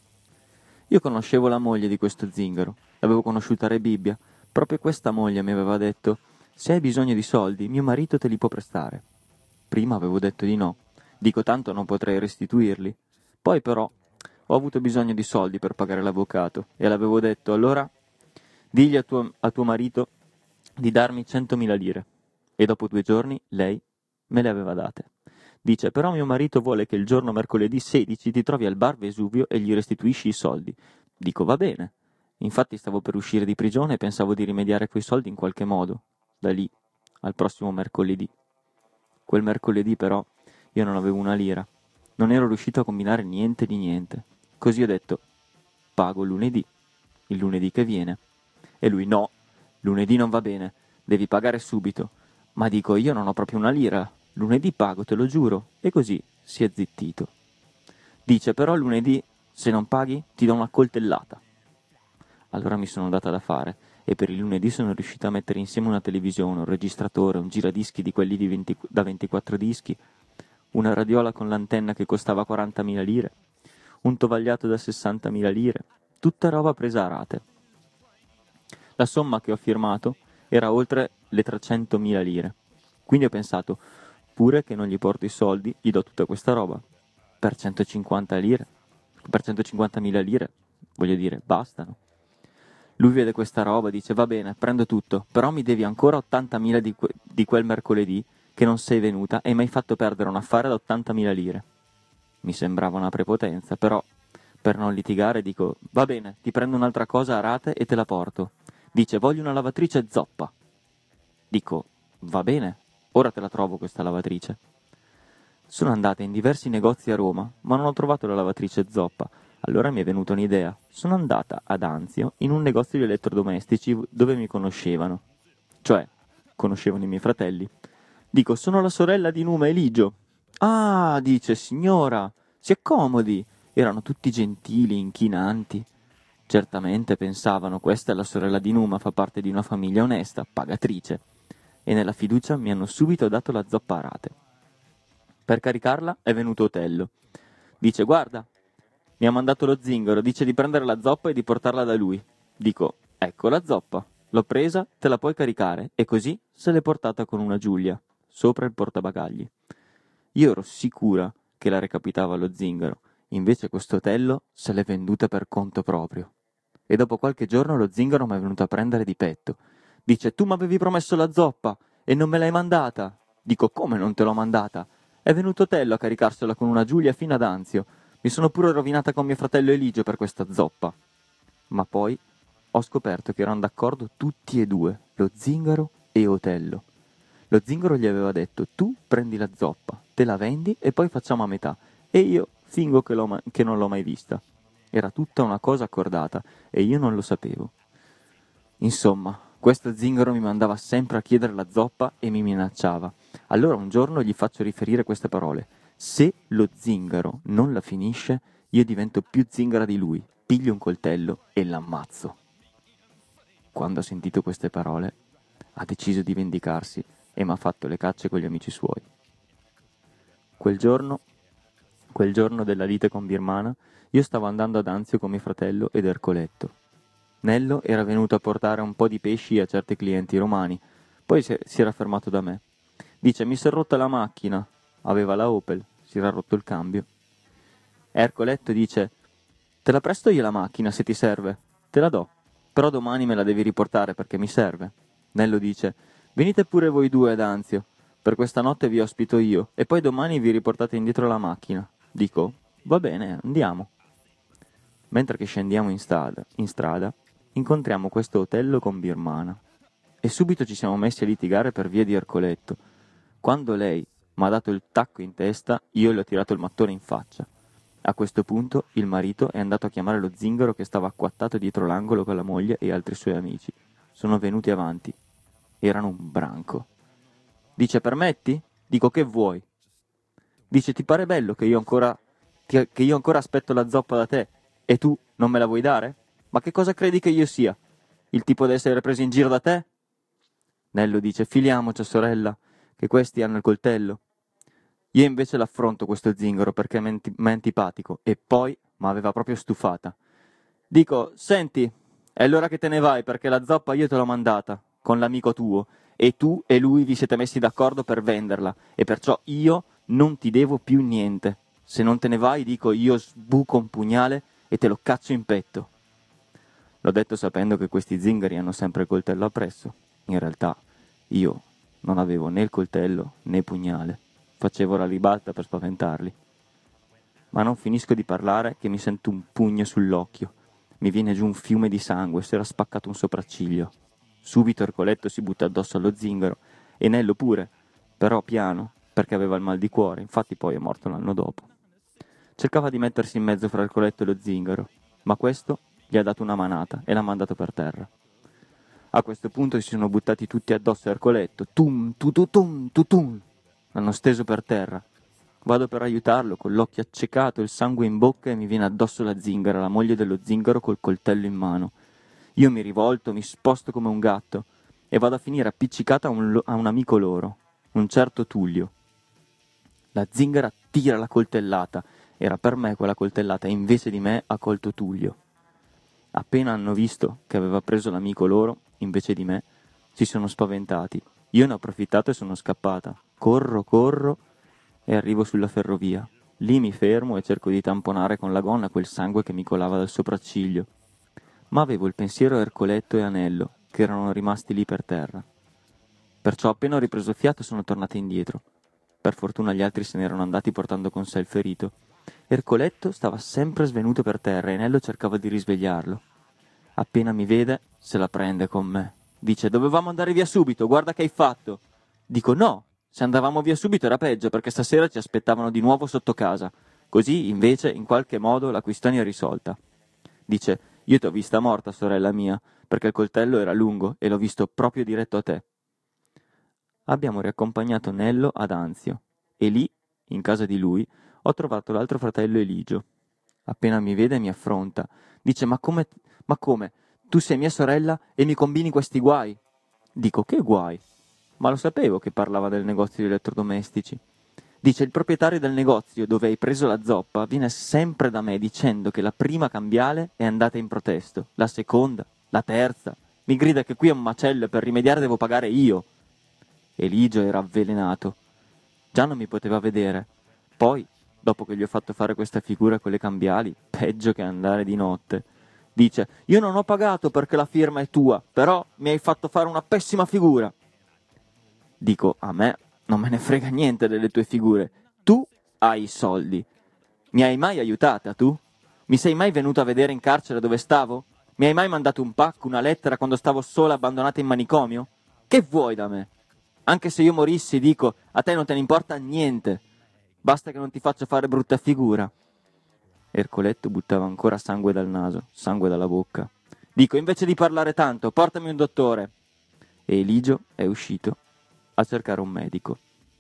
Speaker 4: Io conoscevo la moglie di questo zingaro, l'avevo conosciuta a Re Bibbia. Proprio questa moglie mi aveva detto: se hai bisogno di soldi, mio marito te li può prestare. Prima avevo detto di no, dico tanto non potrei restituirli. Poi però ho avuto bisogno di soldi per pagare l'avvocato e l'avevo detto: allora digli a tuo marito di darmi 100.000 lire. E dopo 2 giorni lei me le aveva date. Dice: però mio marito vuole che il giorno mercoledì 16 ti trovi al bar Vesuvio e gli restituisci i soldi. Dico: va bene. Infatti stavo per uscire di prigione e pensavo di rimediare quei soldi in qualche modo, da lì al prossimo mercoledì. Quel mercoledì però io non avevo una lira, non ero riuscito a combinare niente di niente. Così ho detto: pago lunedì, il lunedì che viene. E lui: no, lunedì non va bene, devi pagare subito. Ma dico: io non ho proprio una lira, lunedì pago, te lo giuro. E così si è zittito. Dice: però lunedì, se non paghi, ti do una coltellata. Allora mi sono data da fare e per il lunedì sono riuscita a mettere insieme una televisione, un registratore, un giradischi di quelli da 24 dischi, una radiola con l'antenna che costava 40.000 lire, un tovagliato da 60.000 lire, tutta roba presa a rate. La somma che ho firmato era oltre le 300.000 lire. Quindi ho pensato: pure che non gli porto i soldi, gli do tutta questa roba. Per 150 lire, per 150.000 lire, voglio dire, bastano. Lui vede questa roba, dice: va bene, prendo tutto, però mi devi ancora 80.000 di quel mercoledì che non sei venuta e mi hai fatto perdere un affare da 80.000 lire. Mi sembrava una prepotenza, però per non litigare dico: va bene, ti prendo un'altra cosa a rate e te la porto. Dice: voglio una lavatrice zoppa. Dico: va bene, ora te la trovo questa lavatrice. Sono andata in diversi negozi a Roma, ma non ho trovato la lavatrice zoppa. Allora mi è venuta un'idea. Sono andata ad Anzio in un negozio di elettrodomestici dove mi conoscevano. Cioè, conoscevano i miei fratelli. Dico: sono la sorella di Numa Eligio. Ah, dice: signora, si accomodi. Erano tutti gentili, inchinanti. Certamente pensavano: questa è la sorella di Numa, fa parte di una famiglia onesta, pagatrice. E nella fiducia mi hanno subito dato la zoppa a rate. Per caricarla è venuto Otello. Dice: guarda, mi ha mandato lo zingaro, dice di prendere la zoppa e di portarla da lui. Dico: ecco la zoppa, l'ho presa, te la puoi caricare. E così se l'è portata con una Giulia, sopra il portabagagli. Io ero sicura che la recapitava lo zingaro, invece questo Otello se l'è venduta per conto proprio. E dopo qualche giorno lo zingaro mi è venuto a prendere di petto. Dice: tu mi avevi promesso la zoppa e non me l'hai mandata. Dico: come non te l'ho mandata? È venuto Otello a caricarsela con una Giulia fino ad Anzio. Mi sono pure rovinata con mio fratello Eligio per questa zoppa. Ma poi ho scoperto che erano d'accordo tutti e due, lo zingaro e Otello. Lo zingaro gli aveva detto: tu prendi la zoppa, te la vendi e poi facciamo a metà. E io fingo che non l'ho mai vista. Era tutta una cosa accordata e io non lo sapevo. Insomma, questo zingaro mi mandava sempre a chiedere la zoppa e mi minacciava. Allora un giorno gli faccio riferire queste parole: se lo zingaro non la finisce, io divento più zingara di lui, piglio un coltello e l'ammazzo. Quando ha sentito queste parole, ha deciso di vendicarsi e mi ha fatto le cacce con gli amici suoi. Quel giorno della lite con Birmana, io stavo andando ad Anzio con mio fratello ed Ercoletto. Nello era venuto a portare un po' di pesci a certi clienti romani, poi si era fermato da me. Dice, mi si è rotta la macchina. Aveva la Opel, si era rotto il cambio. Ercoletto dice, te la presto io la macchina se ti serve? Te la do, però domani me la devi riportare perché mi serve. Nello dice, venite pure voi due ad Anzio, per questa notte vi ospito io e poi domani vi riportate indietro la macchina. Dico, va bene, andiamo. Mentre che scendiamo in strada, incontriamo questo Otello con Birmana e subito ci siamo messi a litigare per via di Ercoletto. Quando lei m'ha dato il tacco in testa, io le ho tirato il mattone in faccia. A questo punto il marito è andato a chiamare lo zingaro che stava acquattato dietro l'angolo con la moglie e altri suoi amici. Sono venuti avanti. Erano un branco. Dice, permetti? Dico, che vuoi? Dice, ti pare bello che io ancora aspetto la zoppa da te e tu non me la vuoi dare? Ma che cosa credi che io sia? Il tipo da essere preso in giro da te? Nello dice, filiamoci, sorella, che questi hanno il coltello. Io invece l'affronto questo zingaro perché m'è antipatico e poi m'aveva proprio stufata. Dico, senti, è l'ora che te ne vai perché la zoppa io te l'ho mandata, con l'amico tuo, e tu e lui vi siete messi d'accordo per venderla, e perciò io non ti devo più niente. Se non te ne vai, dico, io sbuco un pugnale e te lo caccio in petto. L'ho detto sapendo che questi zingari hanno sempre il coltello appresso. In realtà io non avevo né il coltello né pugnale. Facevo la ribalta per spaventarli. Ma non finisco di parlare che mi sento un pugno sull'occhio. Mi viene giù un fiume di sangue, si era spaccato un sopracciglio. Subito Ercoletto si butta addosso allo zingaro e Nello pure, però piano, perché aveva il mal di cuore, infatti poi è morto l'anno dopo. Cercava di mettersi in mezzo fra Ercoletto e lo zingaro, ma questo gli ha dato una manata e l'ha mandato per terra. A questo punto si sono buttati tutti addosso a Ercoletto, tum, tututum, tutum. L'hanno steso per terra. Vado per aiutarlo, con l'occhio accecato, il sangue in bocca e mi viene addosso la zingara, la moglie dello zingaro col coltello in mano. Io mi rivolto, mi sposto come un gatto e vado a finire appiccicata a un amico loro, un certo Tullio. La zingara tira la coltellata, era per me quella coltellata e invece di me ha colto Tullio. Appena hanno visto che aveva preso l'amico loro, invece di me, si sono spaventati. Io ne ho approfittato e sono scappata. Corro e arrivo sulla ferrovia. Lì mi fermo e cerco di tamponare con la gonna quel sangue che mi colava dal sopracciglio. Ma avevo il pensiero a Ercoletto e Anello, che erano rimasti lì per terra. Perciò appena ho ripreso fiato sono tornata indietro. Per fortuna gli altri se ne erano andati portando con sé il ferito. Ercoletto stava sempre svenuto per terra e Anello cercava di risvegliarlo. Appena mi vede, se la prende con me. Dice, dovevamo andare via subito, guarda che hai fatto. Dico, no, se andavamo via subito era peggio, perché stasera ci aspettavano di nuovo sotto casa. Così, invece, in qualche modo la questione è risolta. Dice, io t'ho vista morta, sorella mia, perché il coltello era lungo e l'ho visto proprio diretto a te. Abbiamo riaccompagnato Nello ad Anzio e lì, in casa di lui, ho trovato l'altro fratello Eligio. Appena mi vede mi affronta. Dice, ma come? Tu sei mia sorella e mi combini questi guai? Dico, che guai? Ma lo sapevo che parlava del negozio di elettrodomestici. Dice, il proprietario del negozio dove hai preso la zoppa viene sempre da me dicendo che la prima cambiale è andata in protesto, la seconda, la terza. Mi grida che qui è un macello e per rimediare devo pagare io. Eligio era avvelenato. Già non mi poteva vedere. Poi, dopo che gli ho fatto fare questa figura con le cambiali, peggio che andare di notte. Dice, io non ho pagato perché la firma è tua, però mi hai fatto fare una pessima figura. Dico, a me non me ne frega niente delle tue figure. Tu hai i soldi. Mi hai mai aiutata, tu? Mi sei mai venuto a vedere in carcere dove stavo? Mi hai mai mandato un pacco, una lettera quando stavo sola abbandonata in manicomio? Che vuoi da me? Anche se io morissi, dico, a te non te ne importa niente. Basta che non ti faccia fare brutta figura. Ercoletto buttava ancora sangue dal naso, sangue dalla bocca. Dico, invece di parlare tanto, portami un dottore. E Eligio è uscito a cercare un medico.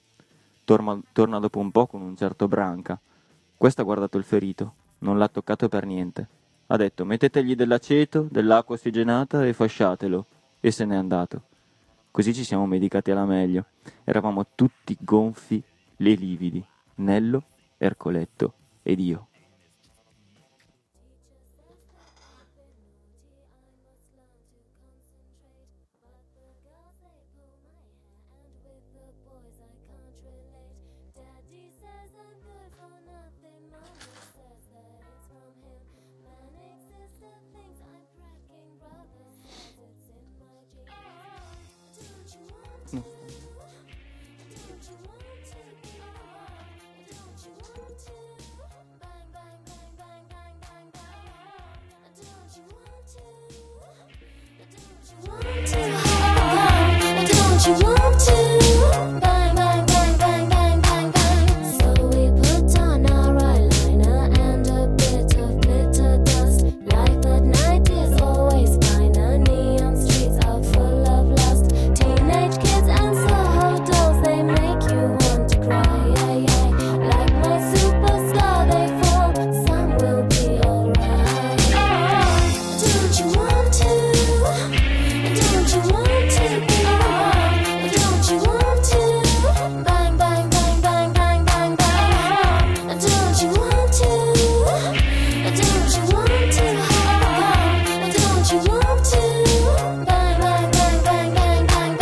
Speaker 4: Torna dopo un po' con un certo Branca. Questo ha guardato il ferito, non l'ha toccato per niente. Ha detto, mettetegli dell'aceto, dell'acqua ossigenata e fasciatelo. E se n'è andato. Così ci siamo medicati alla meglio. Eravamo tutti gonfi, le lividi. Nello, Ercoletto ed io.
Speaker 5: Don't you want to? Bang, bang, bang, bang, bang, bang, bang. So we put on our eyeliner and a bit of glitter dust. Life at night is always finer. Neon streets are full of lust. Teenage kids and Soho dolls, they make you want to cry. Yeah, yeah. Like my superstar, they fall. Some will be alright. Don't you want to? Don't you want to be? Don't you want to? Bang, bang, bang, bang, bang, bang, bang. Don't you want to? Don't you want to? Don't you want to? Bang, bang, bang, bang, bang, bang,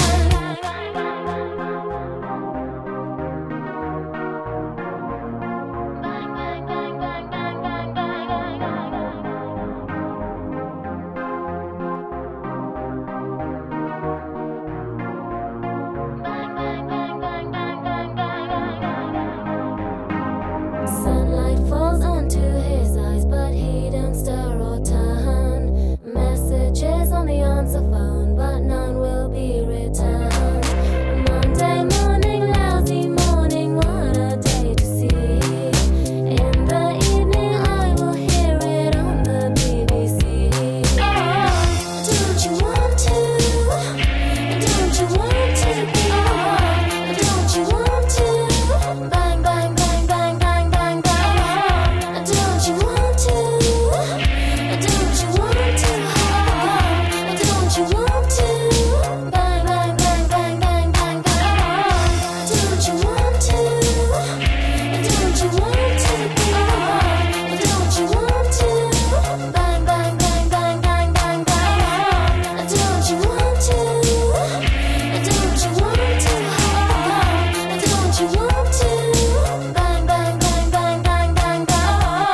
Speaker 5: Sunlight falls onto his eyes, but he don't stir or turn. Messages on the answer phone, but none will be returned. Monday morning, lousy morning, what a day to see. In the evening, I will hear it on the BBC. Don't you want to? Don't you want to be? Don't you want to? Bang, bang, bang, bang, bang, bang, bang. Don't you want to? Don't you want to? Don't you want to? Bang, bang, bang, bang, bang, bang, bang. Don't you want to? Don't you want to be? Don't you want to? Bang, bang, bang, bang, bang, bang, bang. Don't you want to? Don't you want to? Don't you want to? Bang, bang, bang, bang, bang, bang, bang.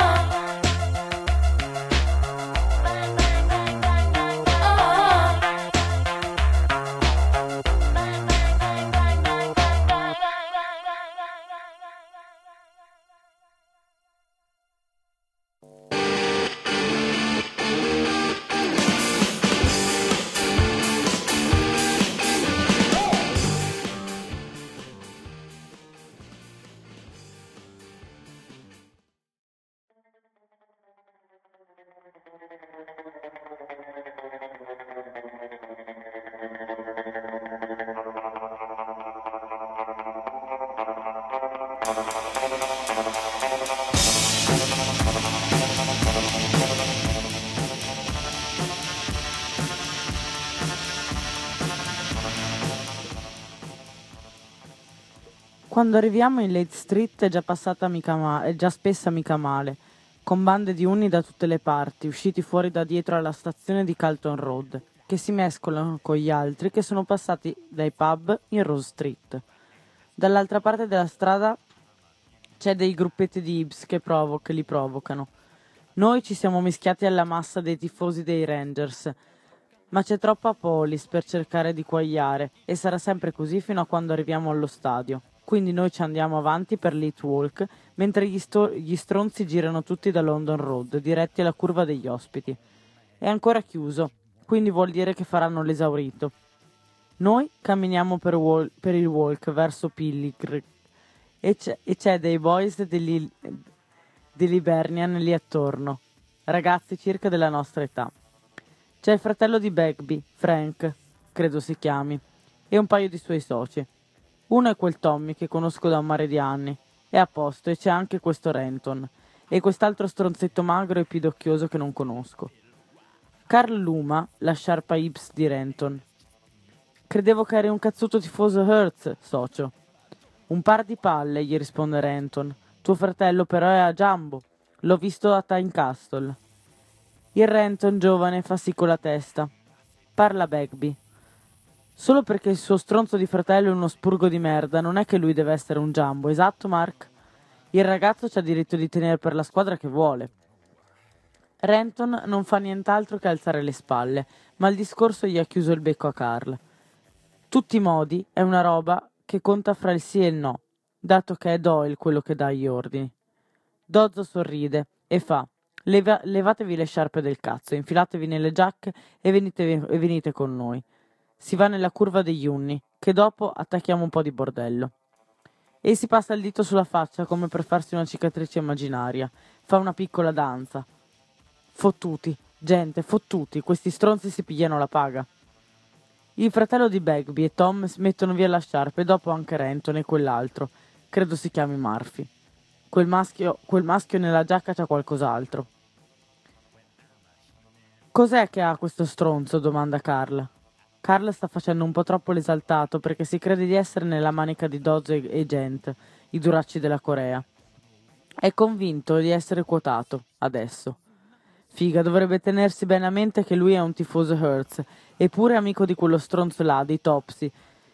Speaker 6: Quando arriviamo in Lake Street è già passata è già spessa mica male, con bande di unni da tutte le parti, usciti fuori da dietro alla stazione di Carlton Road, che si mescolano con gli altri che sono passati dai pub in Rose Street. Dall'altra parte della strada c'è dei gruppetti di hipster che li provocano. Noi ci siamo mischiati alla massa dei tifosi dei Rangers, ma c'è troppa polis per cercare di quagliare e sarà sempre così fino a quando arriviamo allo stadio. Quindi noi ci andiamo avanti per l'Eat Walk, mentre gli stronzi girano tutti da London Road, diretti alla curva degli ospiti. È ancora chiuso, quindi vuol dire che faranno l'esaurito. Noi camminiamo per il walk verso Pilgrim e c'è dei boys dell'Hibernian lì attorno, ragazzi circa della nostra età. C'è il fratello di Bagby, Frank, credo si chiami, e un paio di suoi soci. Uno è quel Tommy che conosco da un mare di anni, è a posto, e c'è anche questo Renton, e quest'altro stronzetto magro e pidocchioso che non conosco. Carl Luma, la sciarpa hips di Renton. Credevo che eri un cazzuto tifoso Hertz, socio. Un par di palle, gli risponde Renton. Tuo fratello però è a Jumbo. L'ho visto a Time Castle. Il Renton giovane fa sì con la testa. Parla Bagby. Solo perché il suo stronzo di fratello è uno spurgo di merda, non è che lui deve essere un Jumbo, esatto Mark? Il ragazzo c'ha diritto di tenere per la squadra che vuole. Renton non fa nient'altro che alzare le spalle, ma il discorso gli ha chiuso il becco a Carl. tutti i modi è una roba che conta fra il sì e il no, dato che è Doyle quello che dà gli ordini. Dozzo sorride e fa: levatevi le sciarpe del cazzo, infilatevi nelle giacche e venite con noi. Si va nella curva degli Unni, che dopo attacchiamo un po' di bordello. E si passa il dito sulla faccia come per farsi una cicatrice immaginaria. Fa una piccola danza. Fottuti, gente, fottuti, questi stronzi si pigliano la paga. Il fratello di Bagby e Tom mettono via la sciarpa e dopo anche Renton e quell'altro. Credo si chiami Murphy. Quel maschio nella giacca c'ha qualcos'altro. Cos'è che ha questo stronzo? Domanda Carl. Carl sta facendo un po' troppo l'esaltato perché si crede di essere nella manica di Dodge e Gent, i duracci della Corea. È convinto di essere quotato, adesso. Figa, dovrebbe tenersi bene a mente che lui è un tifoso Hertz, eppure amico di quello stronzo là, dei Topsy.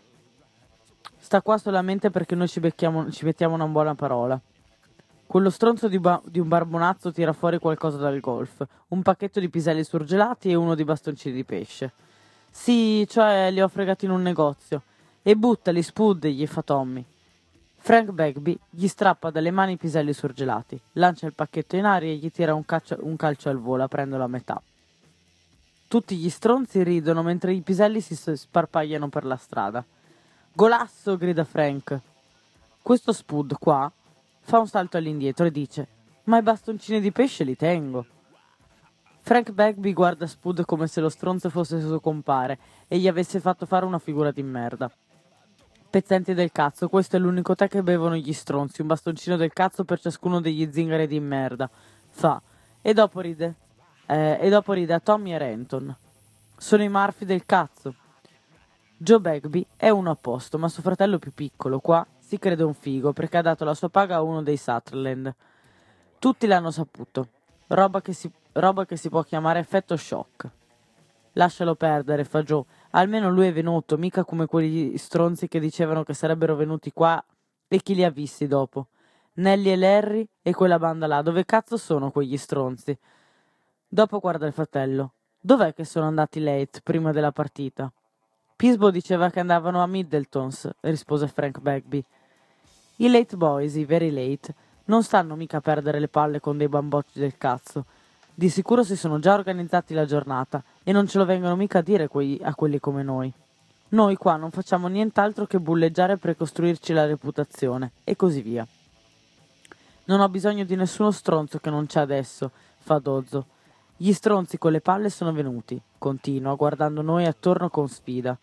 Speaker 6: Sta qua solamente perché noi ci mettiamo una buona parola. Quello stronzo di un barbonazzo tira fuori qualcosa dal golf, un pacchetto di piselli surgelati e uno di bastoncini di pesce. Sì, cioè li ho fregati in un negozio. E buttali, Spud, gli fa Tommy. Frank Bagby gli strappa dalle mani i piselli surgelati, lancia il pacchetto in aria e gli tira un calcio al volo, aprendolo a metà. Tutti gli stronzi ridono mentre i piselli si sparpagliano per la strada. Golasso, grida Frank. Questo Spud qua fa un salto all'indietro e dice: ma i bastoncini di pesce li tengo. Frank Bagby guarda Spud come se lo stronzo fosse suo compare e gli avesse fatto fare una figura di merda. Pezzenti del cazzo, questo è l'unico tè che bevono gli stronzi, un bastoncino del cazzo per ciascuno degli zingari di merda. Fa. E dopo ride a Tommy e Renton. Sono i Murphy del cazzo. Joe Bagby è uno a posto, ma suo fratello più piccolo, qua, si crede un figo perché ha dato la sua paga a uno dei Sutherland. Tutti l'hanno saputo. Roba che si può chiamare effetto shock. Lascialo perdere, fa Joe. Almeno lui è venuto, mica come quegli stronzi che dicevano che sarebbero venuti qua e chi li ha visti dopo. Nelly e Larry e quella banda là, dove cazzo sono quegli stronzi? Dopo guarda il fratello. Dov'è che sono andati late prima della partita? Pisbo diceva che andavano a Middletons, rispose Frank Bagby. I late boys, i very late, non stanno mica a perdere le palle con dei bambocci del cazzo. Di sicuro si sono già organizzati la giornata e non ce lo vengono mica a dire a quelli come noi. Noi qua non facciamo nient'altro che bulleggiare per costruirci la reputazione e così via. Non ho bisogno di nessuno stronzo che non c'è adesso, fa Dozzo. Gli stronzi con le palle sono venuti, continua, guardando noi attorno con sfida.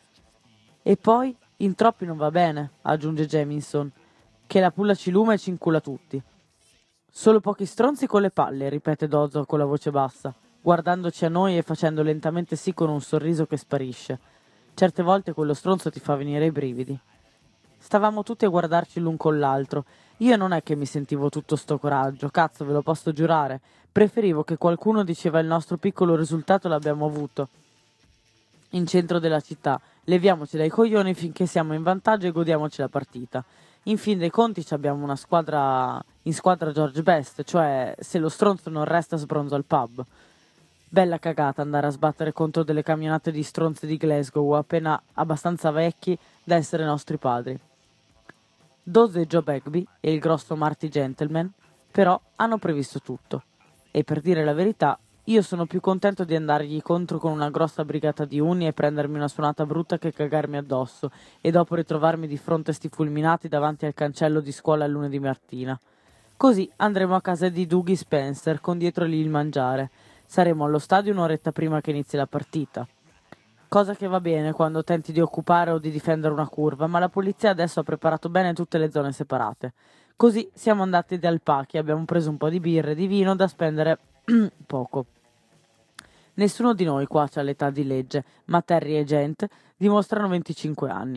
Speaker 6: E poi, in troppi non va bene, aggiunge Jamison, che la pulla ci luma e ci incula tutti. Solo pochi stronzi con le palle, ripete Dozzo con la voce bassa, guardandoci a noi e facendo lentamente sì con un sorriso che sparisce. Certe volte quello stronzo ti fa venire i brividi. Stavamo tutti a guardarci l'un con l'altro. Io non è che mi sentivo tutto sto coraggio, cazzo ve lo posso giurare. Preferivo che qualcuno diceva il nostro piccolo risultato l'abbiamo avuto. In centro della città, leviamoci dai coglioni finché siamo in vantaggio e godiamoci la partita. In fin dei conti abbiamo una squadra in squadra George Best, cioè se lo stronzo non resta sbronzo al pub. Bella cagata andare a sbattere contro delle camionate di stronzi di Glasgow appena abbastanza vecchi da essere nostri padri. Dozzo e Joe Bagby e il grosso Marty Gentleman però hanno previsto tutto. E per dire la verità, io sono più contento di andargli contro con una grossa brigata di uni e prendermi una suonata brutta che cagarmi addosso e dopo ritrovarmi di fronte a sti fulminati davanti al cancello di scuola il lunedì mattina. Così andremo a casa di Dougie Spencer con dietro lì il mangiare. Saremo allo stadio un'oretta prima che inizi la partita. Cosa che va bene quando tenti di occupare o di difendere una curva, ma la polizia adesso ha preparato bene tutte le zone separate. Così siamo andati dal Pacchi, abbiamo preso un po' di birra e di vino da spendere poco. Nessuno di noi qua c'ha l'età di legge, ma Terry e Gent dimostrano 25 anni.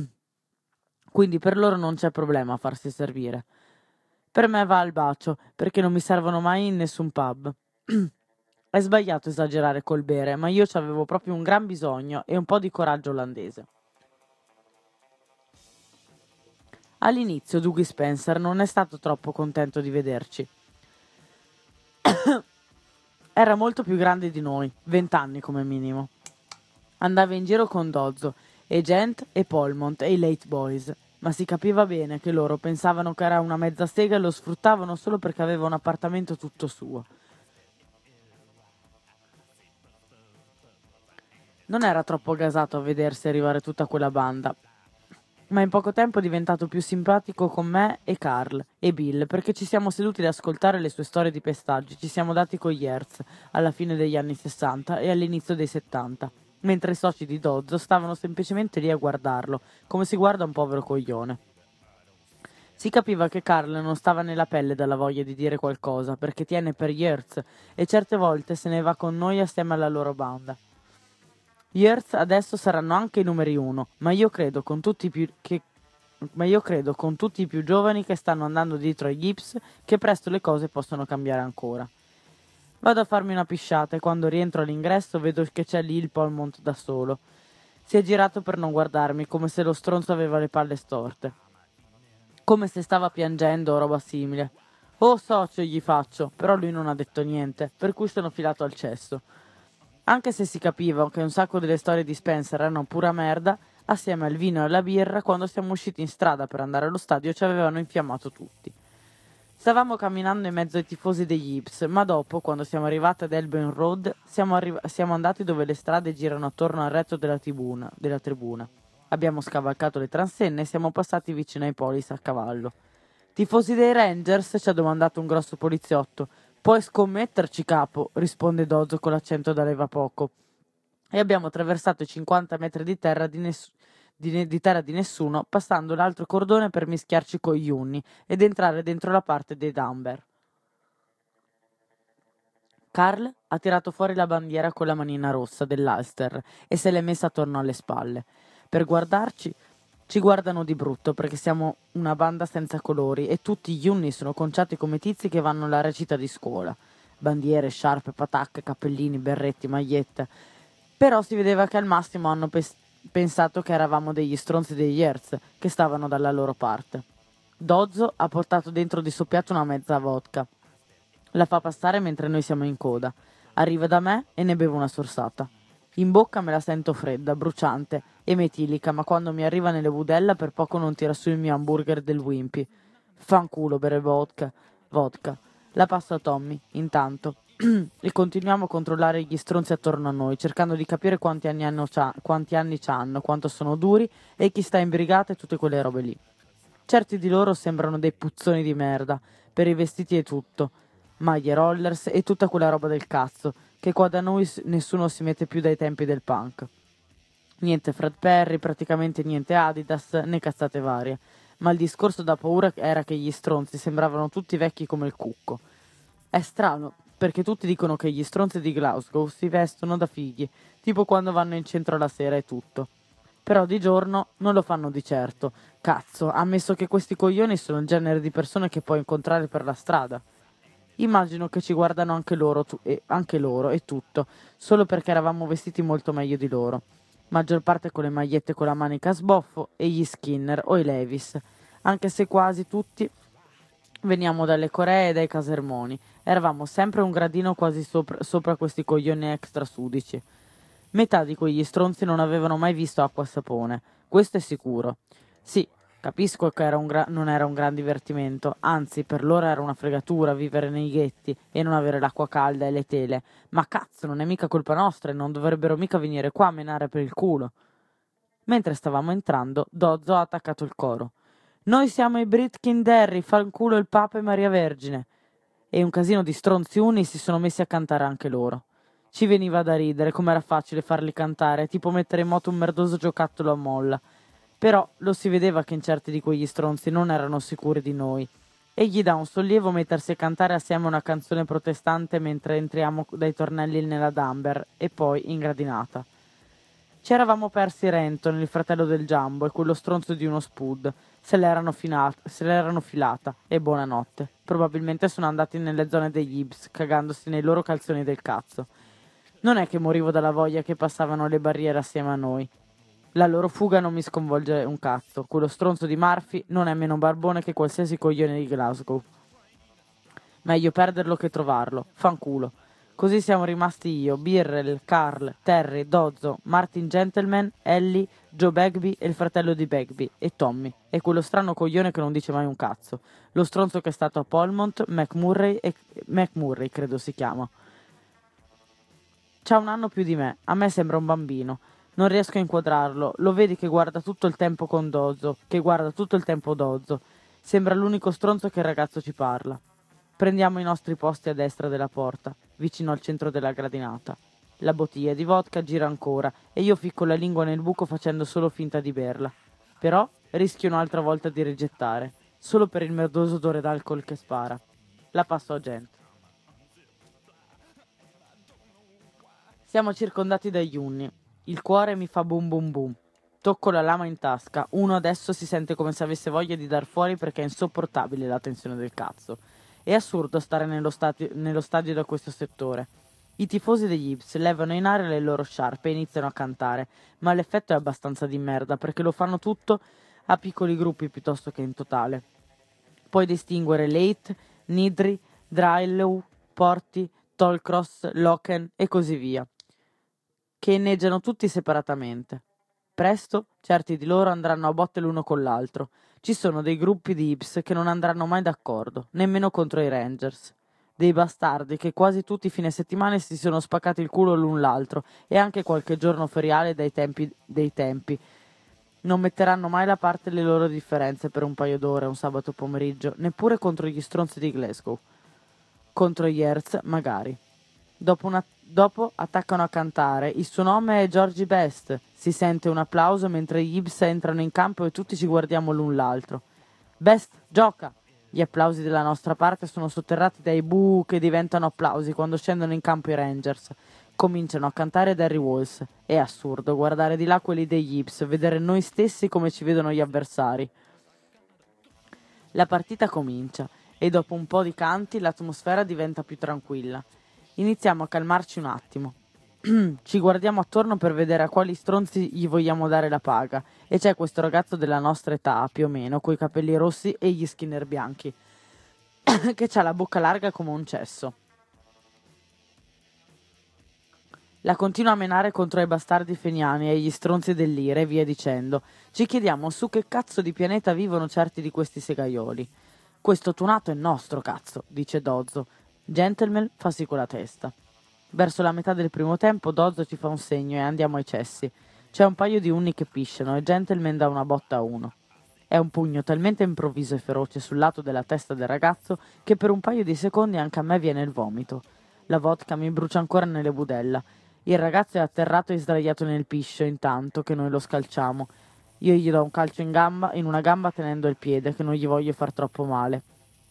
Speaker 6: Quindi per loro non c'è problema a farsi servire. Per me va al bacio, perché non mi servono mai in nessun pub. È sbagliato esagerare col bere, ma io c'avevo proprio un gran bisogno e un po' di coraggio olandese. All'inizio Dougie Spencer non è stato troppo contento di vederci. Era molto più grande di noi, 20 anni come minimo. Andava in giro con Dozzo e Gent e Polmont e i Late Boys, ma si capiva bene che loro pensavano che era una mezza sega e lo sfruttavano solo perché aveva un appartamento tutto suo. Non era troppo gasato a vedersi arrivare tutta quella banda, ma in poco tempo è diventato più simpatico con me e Carl e Bill, perché ci siamo seduti ad ascoltare le sue storie di pestaggi, ci siamo dati con gli Hertz alla fine degli anni 60 e all'inizio dei 70, mentre i soci di Dozzo stavano semplicemente lì a guardarlo, come si guarda un povero coglione. Si capiva che Carl non stava nella pelle dalla voglia di dire qualcosa, perché tiene per gli Hertz e certe volte se ne va con noi assieme alla loro banda. Gli Hertz adesso saranno anche i numeri 1, ma io credo con tutti i più giovani che stanno andando dietro ai Gibbs che presto le cose possono cambiare ancora. Vado a farmi una pisciata e quando rientro all'ingresso vedo che c'è lì il Polmont da solo. Si è girato per non guardarmi, come se lo stronzo aveva le palle storte. Come se stava piangendo o roba simile. Oh socio, gli faccio, però lui non ha detto niente, per cui sono filato al cesso. Anche se si capiva che un sacco delle storie di Spencer erano pura merda, assieme al vino e alla birra, quando siamo usciti in strada per andare allo stadio ci avevano infiammato tutti. Stavamo camminando in mezzo ai tifosi degli Hibs, ma dopo, quando siamo arrivati ad Elben Road, siamo andati dove le strade girano attorno al retro della tribuna. Abbiamo scavalcato le transenne e siamo passati vicino ai polis a cavallo. Tifosi dei Rangers? Ci ha domandato un grosso poliziotto. Puoi scommetterci, capo, risponde Dozzo con l'accento da leva poco. E abbiamo attraversato i 50 metri di terra di terra di nessuno, passando l'altro cordone per mischiarci con gli Unni ed entrare dentro la parte dei Dumber. Carl ha tirato fuori la bandiera con la manina rossa dell'Ulster e se l'è messa attorno alle spalle. Per guardarci, ci guardano di brutto perché siamo una banda senza colori e tutti gli Unni sono conciati come tizi che vanno alla recita di scuola. Bandiere, sciarpe, patacche, cappellini, berretti, magliette. Però si vedeva che al massimo hanno pensato che eravamo degli stronzi degli Hertz che stavano dalla loro parte. Dozzo ha portato dentro di soppiatto una mezza vodka. La fa passare mentre noi siamo in coda. Arriva da me e ne bevo una sorsata. In bocca me la sento fredda, bruciante e metilica, ma quando mi arriva nelle budella per poco non tira su il mio hamburger del Wimpy. Fanculo bere vodka. La passo a Tommy, intanto, e continuiamo a controllare gli stronzi attorno a noi, cercando di capire quanti anni c'hanno, quanto sono duri e chi sta in brigata e tutte quelle robe lì. Certi di loro sembrano dei puzzoni di merda, per i vestiti e tutto, maglie rollers e tutta quella roba del cazzo, che qua da noi nessuno si mette più dai tempi del punk. Niente Fred Perry, praticamente niente Adidas, né cazzate varie, ma il discorso da paura era che gli stronzi sembravano tutti vecchi come il cucco. È strano, perché tutti dicono che gli stronzi di Glasgow si vestono da fighi, tipo quando vanno in centro la sera e tutto. Però di giorno non lo fanno di certo. Cazzo, ammesso che questi coglioni sono il genere di persone che puoi incontrare per la strada. Immagino che ci guardano anche loro e tutto, solo perché eravamo vestiti molto meglio di loro. Maggior parte con le magliette con la manica a sboffo e gli Skinner o i Levis, anche se quasi tutti veniamo dalle Coree e dai casermoni. Eravamo sempre un gradino quasi sopra questi coglioni extra sudici. Metà di quegli stronzi non avevano mai visto acqua e sapone, questo è sicuro. Sì, capisco che non era un gran divertimento, anzi per loro era una fregatura vivere nei ghetti e non avere l'acqua calda e le tele, ma cazzo non è mica colpa nostra e non dovrebbero mica venire qua a menare per il culo. Mentre stavamo entrando, Dozzo ha attaccato il coro. Noi siamo i Britkin Derry, fanculo il Papa e Maria Vergine. E un casino di stronzi uni si sono messi a cantare anche loro. Ci veniva da ridere, com'era facile farli cantare, tipo mettere in moto un merdoso giocattolo a molla. Però lo si vedeva che in certi di quegli stronzi non erano sicuri di noi. E gli dà un sollievo mettersi a cantare assieme a una canzone protestante mentre entriamo dai tornelli nella Dumber e poi in gradinata. Ci eravamo persi Renton, il fratello del Giambo, e quello stronzo di uno Spud. Se l'erano filata, e buonanotte. Probabilmente sono andati nelle zone degli Ibs, cagandosi nei loro calzoni del cazzo. Non è che morivo dalla voglia che passavano le barriere assieme a noi. La loro fuga non mi sconvolge un cazzo. Quello stronzo di Murphy non è meno barbone che qualsiasi coglione di Glasgow. Meglio perderlo che trovarlo. Fanculo. Così siamo rimasti io, Birrell, Carl, Terry, Dozzo, Martin Gentleman, Ellie, Joe Bagby e il fratello di Bagby, e Tommy, e quello strano coglione che non dice mai un cazzo, lo stronzo che è stato a Polmont, McMurray credo si chiama. C'ha un anno più di me, a me sembra un bambino, non riesco a inquadrarlo, lo vedi che guarda tutto il tempo con Dozzo, Dozzo, sembra l'unico stronzo che il ragazzo ci parla. Prendiamo i nostri posti a destra della porta, vicino al centro della gradinata. La bottiglia di vodka gira ancora e io ficco la lingua nel buco facendo solo finta di berla. Però rischio un'altra volta di rigettare, solo per il merdoso odore d'alcol che spara. La passo a gente. Siamo circondati da Junni. Il cuore mi fa boom boom boom. Tocco la lama in tasca. Uno adesso si sente come se avesse voglia di dar fuori perché è insopportabile la tensione del cazzo. È assurdo stare nello stadio da questo settore. I tifosi degli Hibs levano in aria le loro sciarpe e iniziano a cantare, ma l'effetto è abbastanza di merda perché lo fanno tutto a piccoli gruppi piuttosto che in totale. Puoi distinguere Leith, Nidri, Drailow, Porti, Tollcross, Loken e così via, che inneggiano tutti separatamente. Presto certi di loro andranno a botte l'uno con l'altro. Ci sono dei gruppi di Hibs che non andranno mai d'accordo, nemmeno contro i Rangers. Dei bastardi che quasi tutti i fine settimana si sono spaccati il culo l'un l'altro e anche qualche giorno feriale dai tempi dei tempi. Non metteranno mai da parte le loro differenze per un paio d'ore un sabato pomeriggio, neppure contro gli stronzi di Glasgow. Contro gli Hertz, magari. Dopo attaccano a cantare. Il suo nome è Georgie Best. Si sente un applauso mentre gli Hibs entrano in campo e tutti ci guardiamo l'un l'altro. Best, gioca! Gli applausi della nostra parte sono sotterrati dai buu che diventano applausi quando scendono in campo i Rangers. Cominciano a cantare Derry Walls. È assurdo guardare di là quelli degli Hibs, vedere noi stessi come ci vedono gli avversari. La partita comincia e dopo un po' di canti l'atmosfera diventa più tranquilla. Iniziamo a calmarci un attimo. Ci guardiamo attorno per vedere a quali stronzi gli vogliamo dare la paga e c'è questo ragazzo della nostra età, più o meno, coi capelli rossi e gli skinner bianchi, che c'ha la bocca larga come un cesso. La continua a menare contro i bastardi feniani e gli stronzi dell'Ire e via dicendo. Ci chiediamo su che cazzo di pianeta vivono certi di questi segaioli. Questo tunato è nostro, cazzo, dice Dozzo. Gentleman fa sì con la testa. Verso la metà del primo tempo Dozzo ci fa un segno e andiamo ai cessi. C'è un paio di unni che pisciano e Gentleman dà una botta a uno. È un pugno talmente improvviso e feroce sul lato della testa del ragazzo che per un paio di secondi anche a me viene il vomito. La vodka mi brucia ancora nelle budella. Il ragazzo è atterrato e sdraiato nel piscio intanto che noi lo scalciamo. Io gli do un calcio in una gamba tenendo il piede, che non gli voglio far troppo male.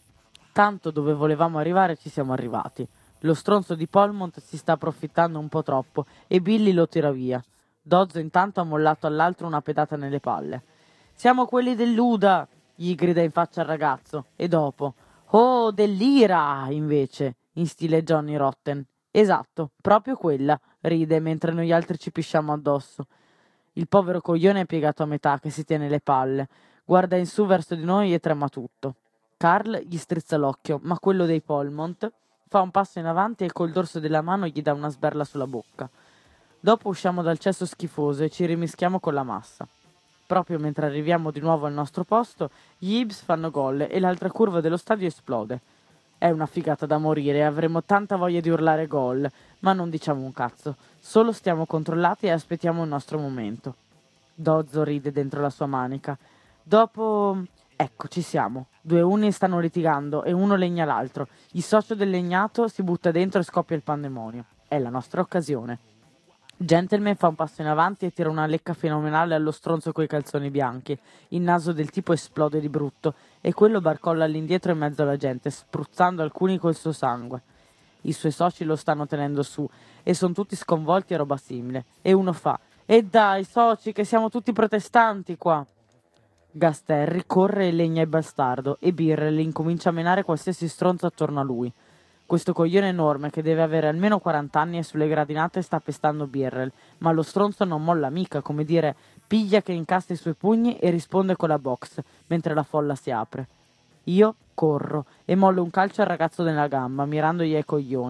Speaker 6: Tanto dove volevamo arrivare ci siamo arrivati. Lo stronzo di Polmont si sta approfittando un po' troppo e Billy lo tira via. Dozzo intanto ha mollato all'altro una pedata nelle palle. «Siamo quelli dell'Uda!» gli grida in faccia al ragazzo. E dopo «Oh, dell'Ira!» invece, in stile Johnny Rotten. «Esatto, proprio quella!» ride mentre noi altri ci pisciamo addosso. Il povero coglione è piegato a metà, che si tiene le palle. Guarda in su verso di noi e trema tutto. Carl gli strizza l'occhio, ma quello dei Polmont fa un passo in avanti e col dorso della mano gli dà una sberla sulla bocca. Dopo usciamo dal cesso schifoso e ci rimischiamo con la massa. Proprio mentre arriviamo di nuovo al nostro posto, gli Hibs fanno gol e l'altra curva dello stadio esplode. È una figata da morire e avremo tanta voglia di urlare gol, ma non diciamo un cazzo. Solo stiamo controllati e aspettiamo il nostro momento. Dozzo ride dentro la sua manica. Dopo... Ecco, ci siamo. Due unni stanno litigando e uno legna l'altro. Il socio del legnato si butta dentro e scoppia il pandemonio. È la nostra occasione. Gentleman fa un passo in avanti e tira una lecca fenomenale allo stronzo coi calzoni bianchi. Il naso del tipo esplode di brutto e quello barcolla all'indietro in mezzo alla gente, spruzzando alcuni col suo sangue. I suoi soci lo stanno tenendo su e sono tutti sconvolti e roba simile. E uno fa: «E dai, soci, che siamo tutti protestanti qua!» Gasterri corre e legna il bastardo e Birrell incomincia a menare qualsiasi stronzo attorno a lui. Questo coglione enorme che deve avere almeno 40 anni e sulle gradinate sta pestando Birrell, ma lo stronzo non molla mica, come dire, piglia che incasta i suoi pugni e risponde con la box, mentre la folla si apre. Io corro e mollo un calcio al ragazzo nella gamba, mirandogli ai coglioni,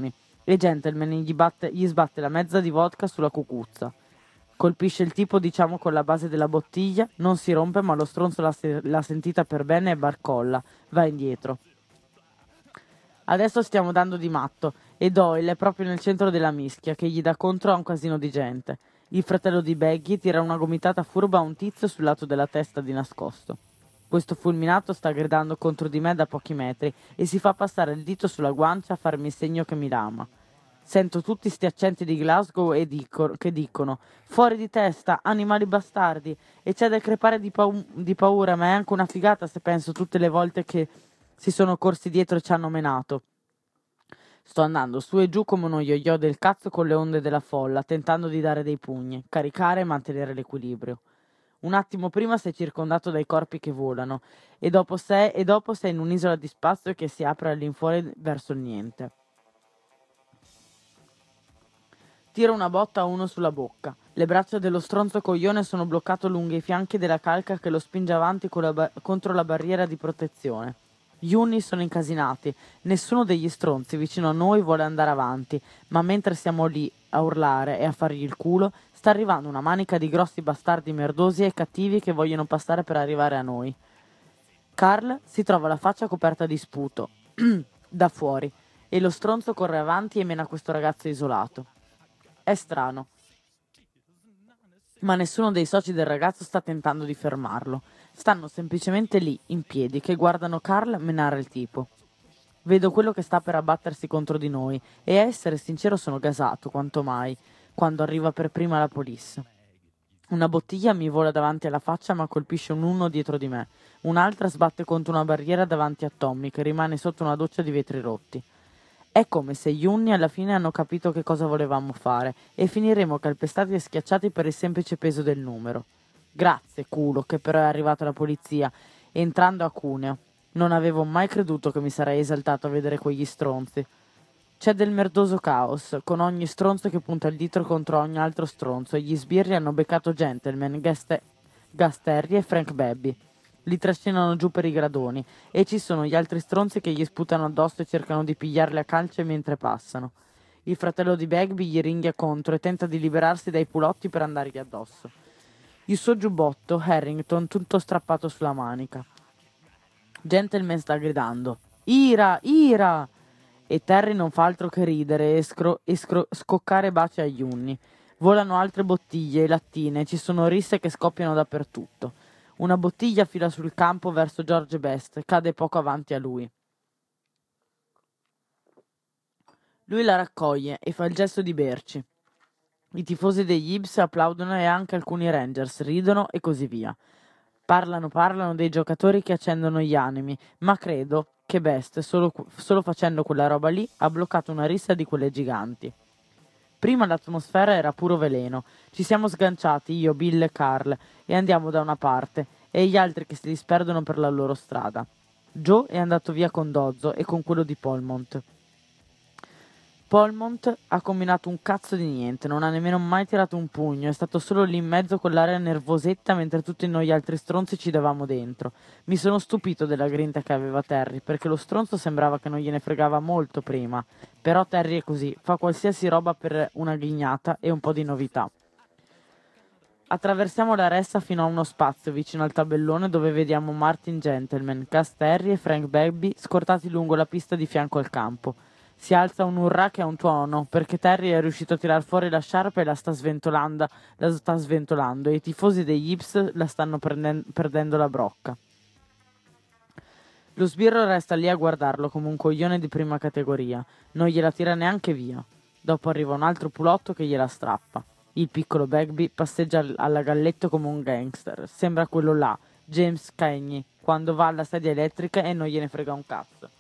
Speaker 6: e Gentleman gli sbatte la mezza di vodka sulla cucuzza. Colpisce il tipo, diciamo, con la base della bottiglia, non si rompe, ma lo stronzo l'ha sentita per bene e barcolla. Va indietro. Adesso stiamo dando di matto e Doyle è proprio nel centro della mischia che gli dà contro a un casino di gente. Il fratello di Baggy tira una gomitata furba a un tizio sul lato della testa di nascosto. Questo fulminato sta gridando contro di me da pochi metri e si fa passare il dito sulla guancia a farmi il segno che mi lama. Sento tutti sti accenti di Glasgow che dicono «Fuori di testa, animali bastardi!» e c'è da crepare di paura, ma è anche una figata se penso tutte le volte che si sono corsi dietro e ci hanno menato. Sto andando su e giù come uno yo-yo del cazzo con le onde della folla, tentando di dare dei pugni, caricare e mantenere l'equilibrio. Un attimo prima sei circondato dai corpi che volano e dopo sei in un'isola di spazio che si apre all'infuori verso il niente. Tiro una botta a uno sulla bocca. Le braccia dello stronzo coglione sono bloccate lungo i fianchi della calca che lo spinge avanti contro la barriera di protezione. Gli unni sono incasinati. Nessuno degli stronzi vicino a noi vuole andare avanti, ma mentre siamo lì a urlare e a fargli il culo, sta arrivando una manica di grossi bastardi merdosi e cattivi che vogliono passare per arrivare a noi. Carl si trova la faccia coperta di sputo, da fuori, e lo stronzo corre avanti e mena questo ragazzo isolato. È strano, ma nessuno dei soci del ragazzo sta tentando di fermarlo. Stanno semplicemente lì, in piedi, che guardano Carl menare il tipo. Vedo quello che sta per abbattersi contro di noi e a essere sincero sono gasato, quanto mai, quando arriva per prima la police. Una bottiglia mi vola davanti alla faccia ma colpisce un uno dietro di me. Un'altra sbatte contro una barriera davanti a Tommy che rimane sotto una doccia di vetri rotti. È come se gli unni alla fine hanno capito che cosa volevamo fare e finiremo calpestati e schiacciati per il semplice peso del numero. Grazie, culo, che però è arrivata la polizia, entrando a Cuneo. Non avevo mai creduto che mi sarei esaltato a vedere quegli stronzi. C'è del merdoso caos, con ogni stronzo che punta il dito contro ogni altro stronzo, e gli sbirri hanno beccato Gentleman, Gas Terry e Frank Babby. Li trascinano giù per i gradoni, e ci sono gli altri stronzi che gli sputano addosso e cercano di pigliarli a calci mentre passano. Il fratello di Bagby gli ringhia contro e tenta di liberarsi dai pulotti per andargli addosso. Il suo giubbotto, Harrington, tutto strappato sulla manica. Gentleman sta gridando «Ira! Ira!» e Terry non fa altro che ridere e scoccare baci agli unni. Volano altre bottiglie e lattine, ci sono risse che scoppiano dappertutto. Una bottiglia fila sul campo verso George Best, cade poco avanti a lui. Lui la raccoglie e fa il gesto di berci. I tifosi degli Hibs applaudono e anche alcuni Rangers ridono e così via. Parlano dei giocatori che accendono gli animi, ma credo che Best, solo facendo quella roba lì, ha bloccato una rissa di quelle giganti. Prima l'atmosfera era puro veleno. Ci siamo sganciati, io, Bill e Carl, e andiamo da una parte, e gli altri che si disperdono per la loro strada. Joe è andato via con Dozzo e con quello di Polmont. Polmont ha combinato un cazzo di niente, non ha nemmeno mai tirato un pugno, è stato solo lì in mezzo con l'aria nervosetta mentre tutti noi altri stronzi ci davamo dentro. Mi sono stupito della grinta che aveva Terry, perché lo stronzo sembrava che non gliene fregava molto prima. Però Terry è così, fa qualsiasi roba per una ghignata e un po' di novità. Attraversiamo la ressa fino a uno spazio vicino al tabellone dove vediamo Martin Gentleman, Gas Terry e Frank Bagby scortati lungo la pista di fianco al campo. Si alza un urrà che ha un tuono, perché Terry è riuscito a tirar fuori la sciarpa e la sta sventolando e i tifosi degli Hibs la stanno perdendo la brocca. Lo sbirro resta lì a guardarlo come un coglione di prima categoria, non gliela tira neanche via. Dopo arriva un altro pulotto che gliela strappa. Il piccolo Bagby passeggia alla galletto come un gangster, sembra quello là, James Cagney, quando va alla sedia elettrica e non gliene frega un cazzo.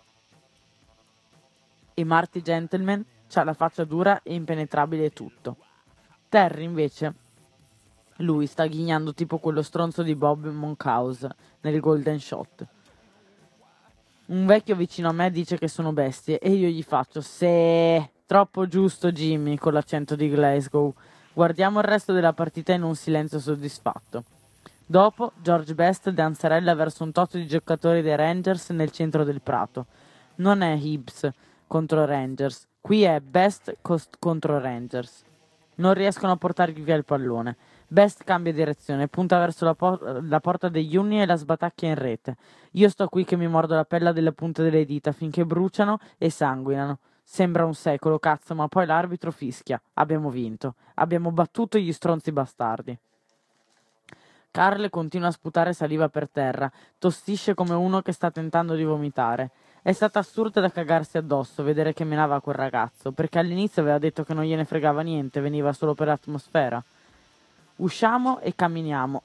Speaker 6: E Marty Gentleman c'ha la faccia dura e impenetrabile e tutto. Terry invece, lui sta ghignando tipo quello stronzo di Bob Monkhouse nel Golden Shot. Un vecchio vicino a me dice che sono bestie e io gli faccio «Se, troppo giusto Jimmy» con l'accento di Glasgow. Guardiamo il resto della partita in un silenzio soddisfatto. Dopo George Best danzerella verso un tot di giocatori dei Rangers nel centro del prato. Non è Hibs, contro Rangers. Qui è Best contro Rangers. Non riescono a portargli via il pallone. Best cambia direzione, punta verso la porta degli Uni e la sbatacchia in rete. Io sto qui che mi mordo la pelle delle punte delle dita finché bruciano e sanguinano. Sembra un secolo, cazzo, ma poi l'arbitro fischia. Abbiamo vinto. Abbiamo battuto gli stronzi bastardi. Carl continua a sputare saliva per terra, tossisce come uno che sta tentando di vomitare. È stata assurda da cagarsi addosso vedere che menava quel ragazzo, perché all'inizio aveva detto che non gliene fregava niente, veniva solo per l'atmosfera. Usciamo e camminiamo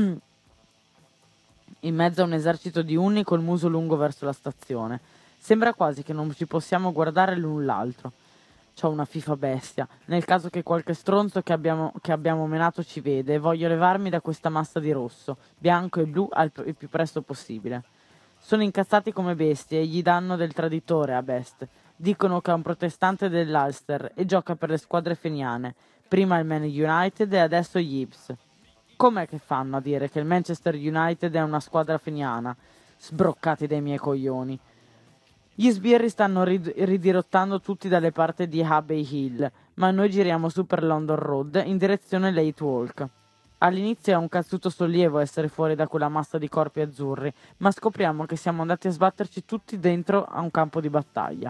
Speaker 6: in mezzo a un esercito di Unni col muso lungo verso la stazione. Sembra quasi che non ci possiamo guardare l'un l'altro. C'ho una fifa bestia, nel caso che qualche stronzo che abbiamo menato ci vede, e voglio levarmi da questa massa di rosso, bianco e blu il più presto possibile. Sono incazzati come bestie e gli danno del traditore a Best. Dicono che è un protestante dell'Ulster e gioca per le squadre feniane. Prima il Man United e adesso gli Hibs. Com'è che fanno a dire che il Manchester United è una squadra feniana? Sbroccati dai miei coglioni. Gli sbirri stanno ridirottando tutti dalle parti di Abbey Hill, ma noi giriamo su per London Road in direzione Late Walk. All'inizio è un cazzuto sollievo essere fuori da quella massa di corpi azzurri, ma scopriamo che siamo andati a sbatterci tutti dentro a un campo di battaglia.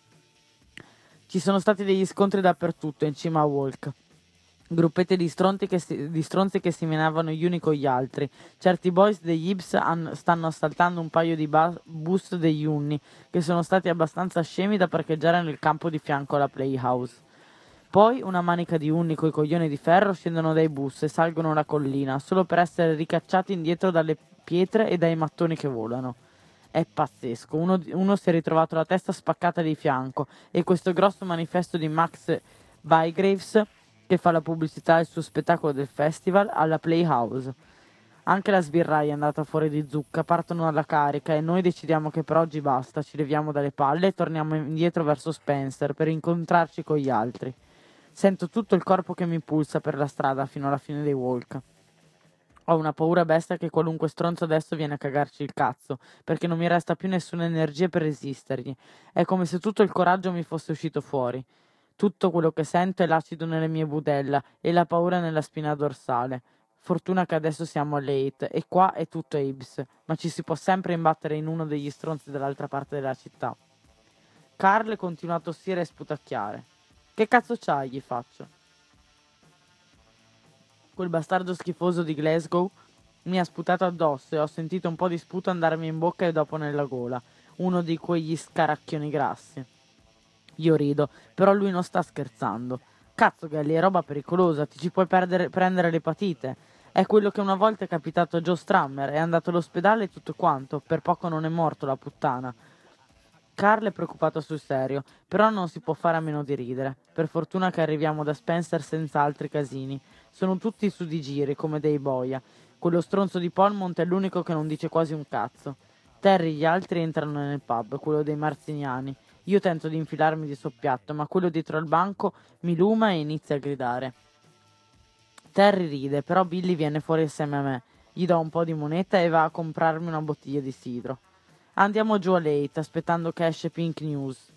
Speaker 6: Ci sono stati degli scontri dappertutto in cima a Walk. Gruppetti di stronzi che si menavano gli uni con gli altri. Certi boys degli Hibs stanno assaltando un paio di bus degli Unni, che sono stati abbastanza scemi da parcheggiare nel campo di fianco alla Playhouse. Poi una manica di Unni coi coglioni di ferro scendono dai bus e salgono la collina, solo per essere ricacciati indietro dalle pietre e dai mattoni che volano. È pazzesco, uno si è ritrovato la testa spaccata di fianco, e questo grosso manifesto di Max Bygraves che fa la pubblicità al suo spettacolo del festival alla Playhouse. Anche la sbirraia è andata fuori di zucca, partono dalla carica e noi decidiamo che per oggi basta, ci leviamo dalle palle e torniamo indietro verso Spencer per incontrarci con gli altri. Sento tutto il corpo che mi pulsa per la strada fino alla fine dei walk. Ho una paura bestia che qualunque stronzo adesso viene a cagarci il cazzo, perché non mi resta più nessuna energia per resistergli. È come se tutto il coraggio mi fosse uscito fuori. Tutto quello che sento è l'acido nelle mie budella e la paura nella spina dorsale. Fortuna che adesso siamo a Late e qua è tutto Hibs, ma ci si può sempre imbattere in uno degli stronzi dall'altra parte della città. Carl continua a tossire e sputacchiare. Che cazzo c'hai? Gli faccio. Quel bastardo schifoso di Glasgow mi ha sputato addosso e ho sentito un po' di sputo andarmi in bocca e dopo nella gola, uno di quegli scaracchioni grassi. Io rido, però lui non sta scherzando. Cazzo Gelli, è roba pericolosa, ti ci puoi prendere l'epatite. È quello che una volta è capitato a Joe Strummer, è andato all'ospedale e tutto quanto, per poco non è morto la puttana. Carl è preoccupato sul serio, però non si può fare a meno di ridere. Per fortuna che arriviamo da Spencer senza altri casini. Sono tutti su di giri, come dei boia. Quello stronzo di Polmont è l'unico che non dice quasi un cazzo. Terry e gli altri entrano nel pub, quello dei marzignani. Io tento di infilarmi di soppiatto, ma quello dietro al banco mi luma e inizia a gridare. Terry ride, però Billy viene fuori assieme a me. Gli do un po' di moneta e va a comprarmi una bottiglia di sidro. Andiamo giù a Late, aspettando che esce Pink News.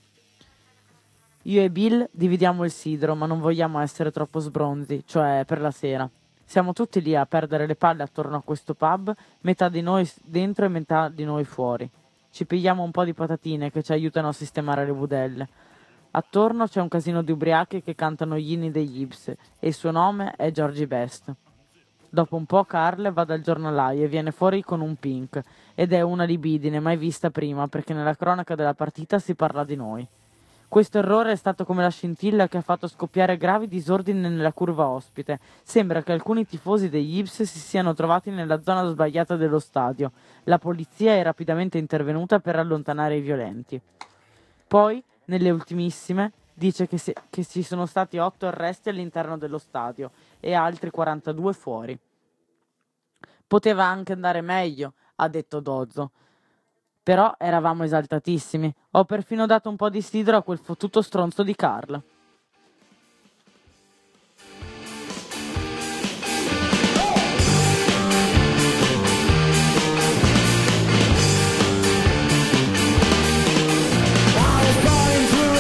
Speaker 6: Io e Bill dividiamo il sidro, ma non vogliamo essere troppo sbronzi, cioè per la sera. Siamo tutti lì a perdere le palle attorno a questo pub, metà di noi dentro e metà di noi fuori. Ci pigliamo un po' di patatine che ci aiutano a sistemare le budelle. Attorno c'è un casino di ubriachi che cantano gli inni degli Hibs e il suo nome è Georgie Best. Dopo un po' Carl va dal giornalaio e viene fuori con un Pink ed è una libidine mai vista prima perché nella cronaca della partita si parla di noi. Questo errore è stato come la scintilla che ha fatto scoppiare gravi disordini nella curva ospite. Sembra che alcuni tifosi degli Hibs si siano trovati nella zona sbagliata dello stadio. La polizia è rapidamente intervenuta per allontanare i violenti. Poi, nelle ultimissime, dice che ci sono stati 8 arresti all'interno dello stadio e altri 42 fuori. Poteva anche andare meglio, ha detto Dozzo. Però eravamo esaltatissimi. Ho perfino dato un po' di sidro a quel fottuto stronzo di Carl.
Speaker 3: I was going through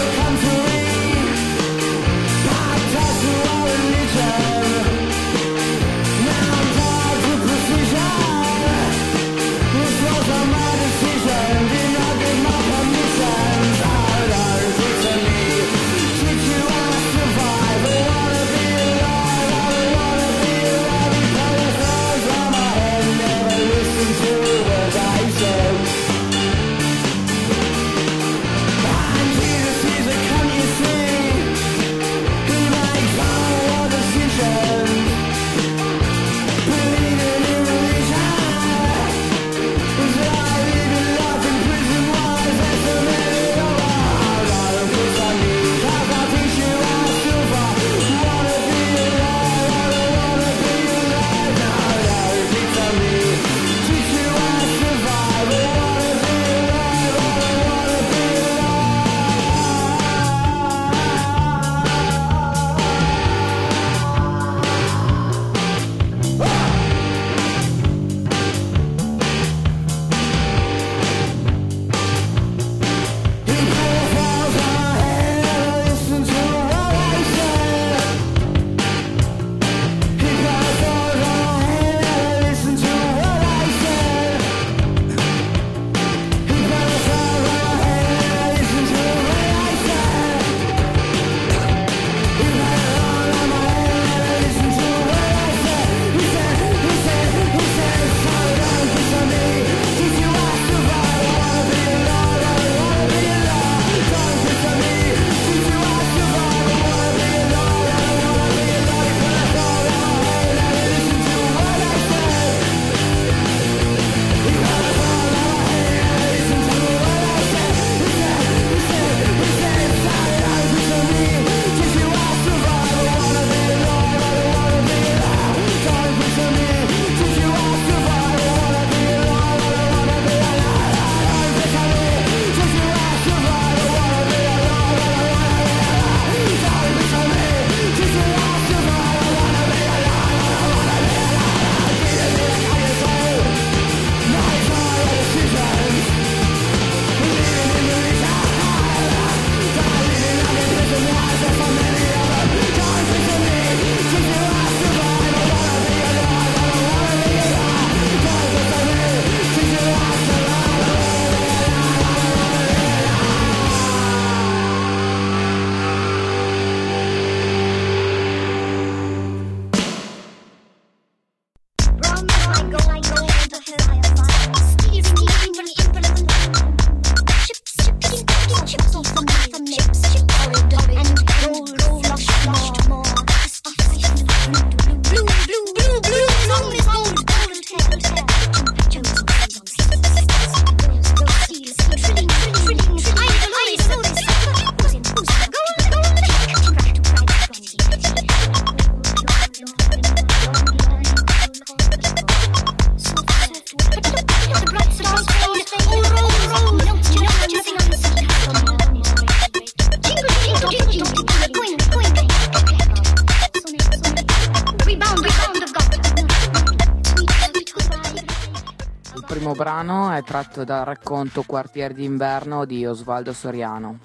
Speaker 2: Il primo brano è tratto dal racconto Quartier d'inverno di Osvaldo Soriano.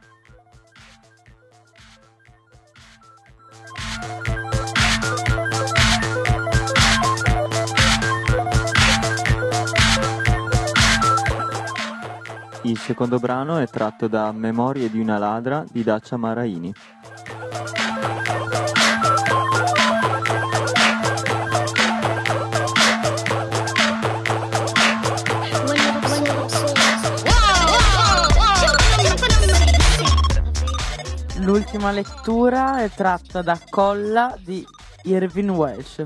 Speaker 4: Il secondo brano è tratto da Memorie di una ladra di Dacia Maraini.
Speaker 6: L'ultima lettura è tratta da Colla di Irving Welsh.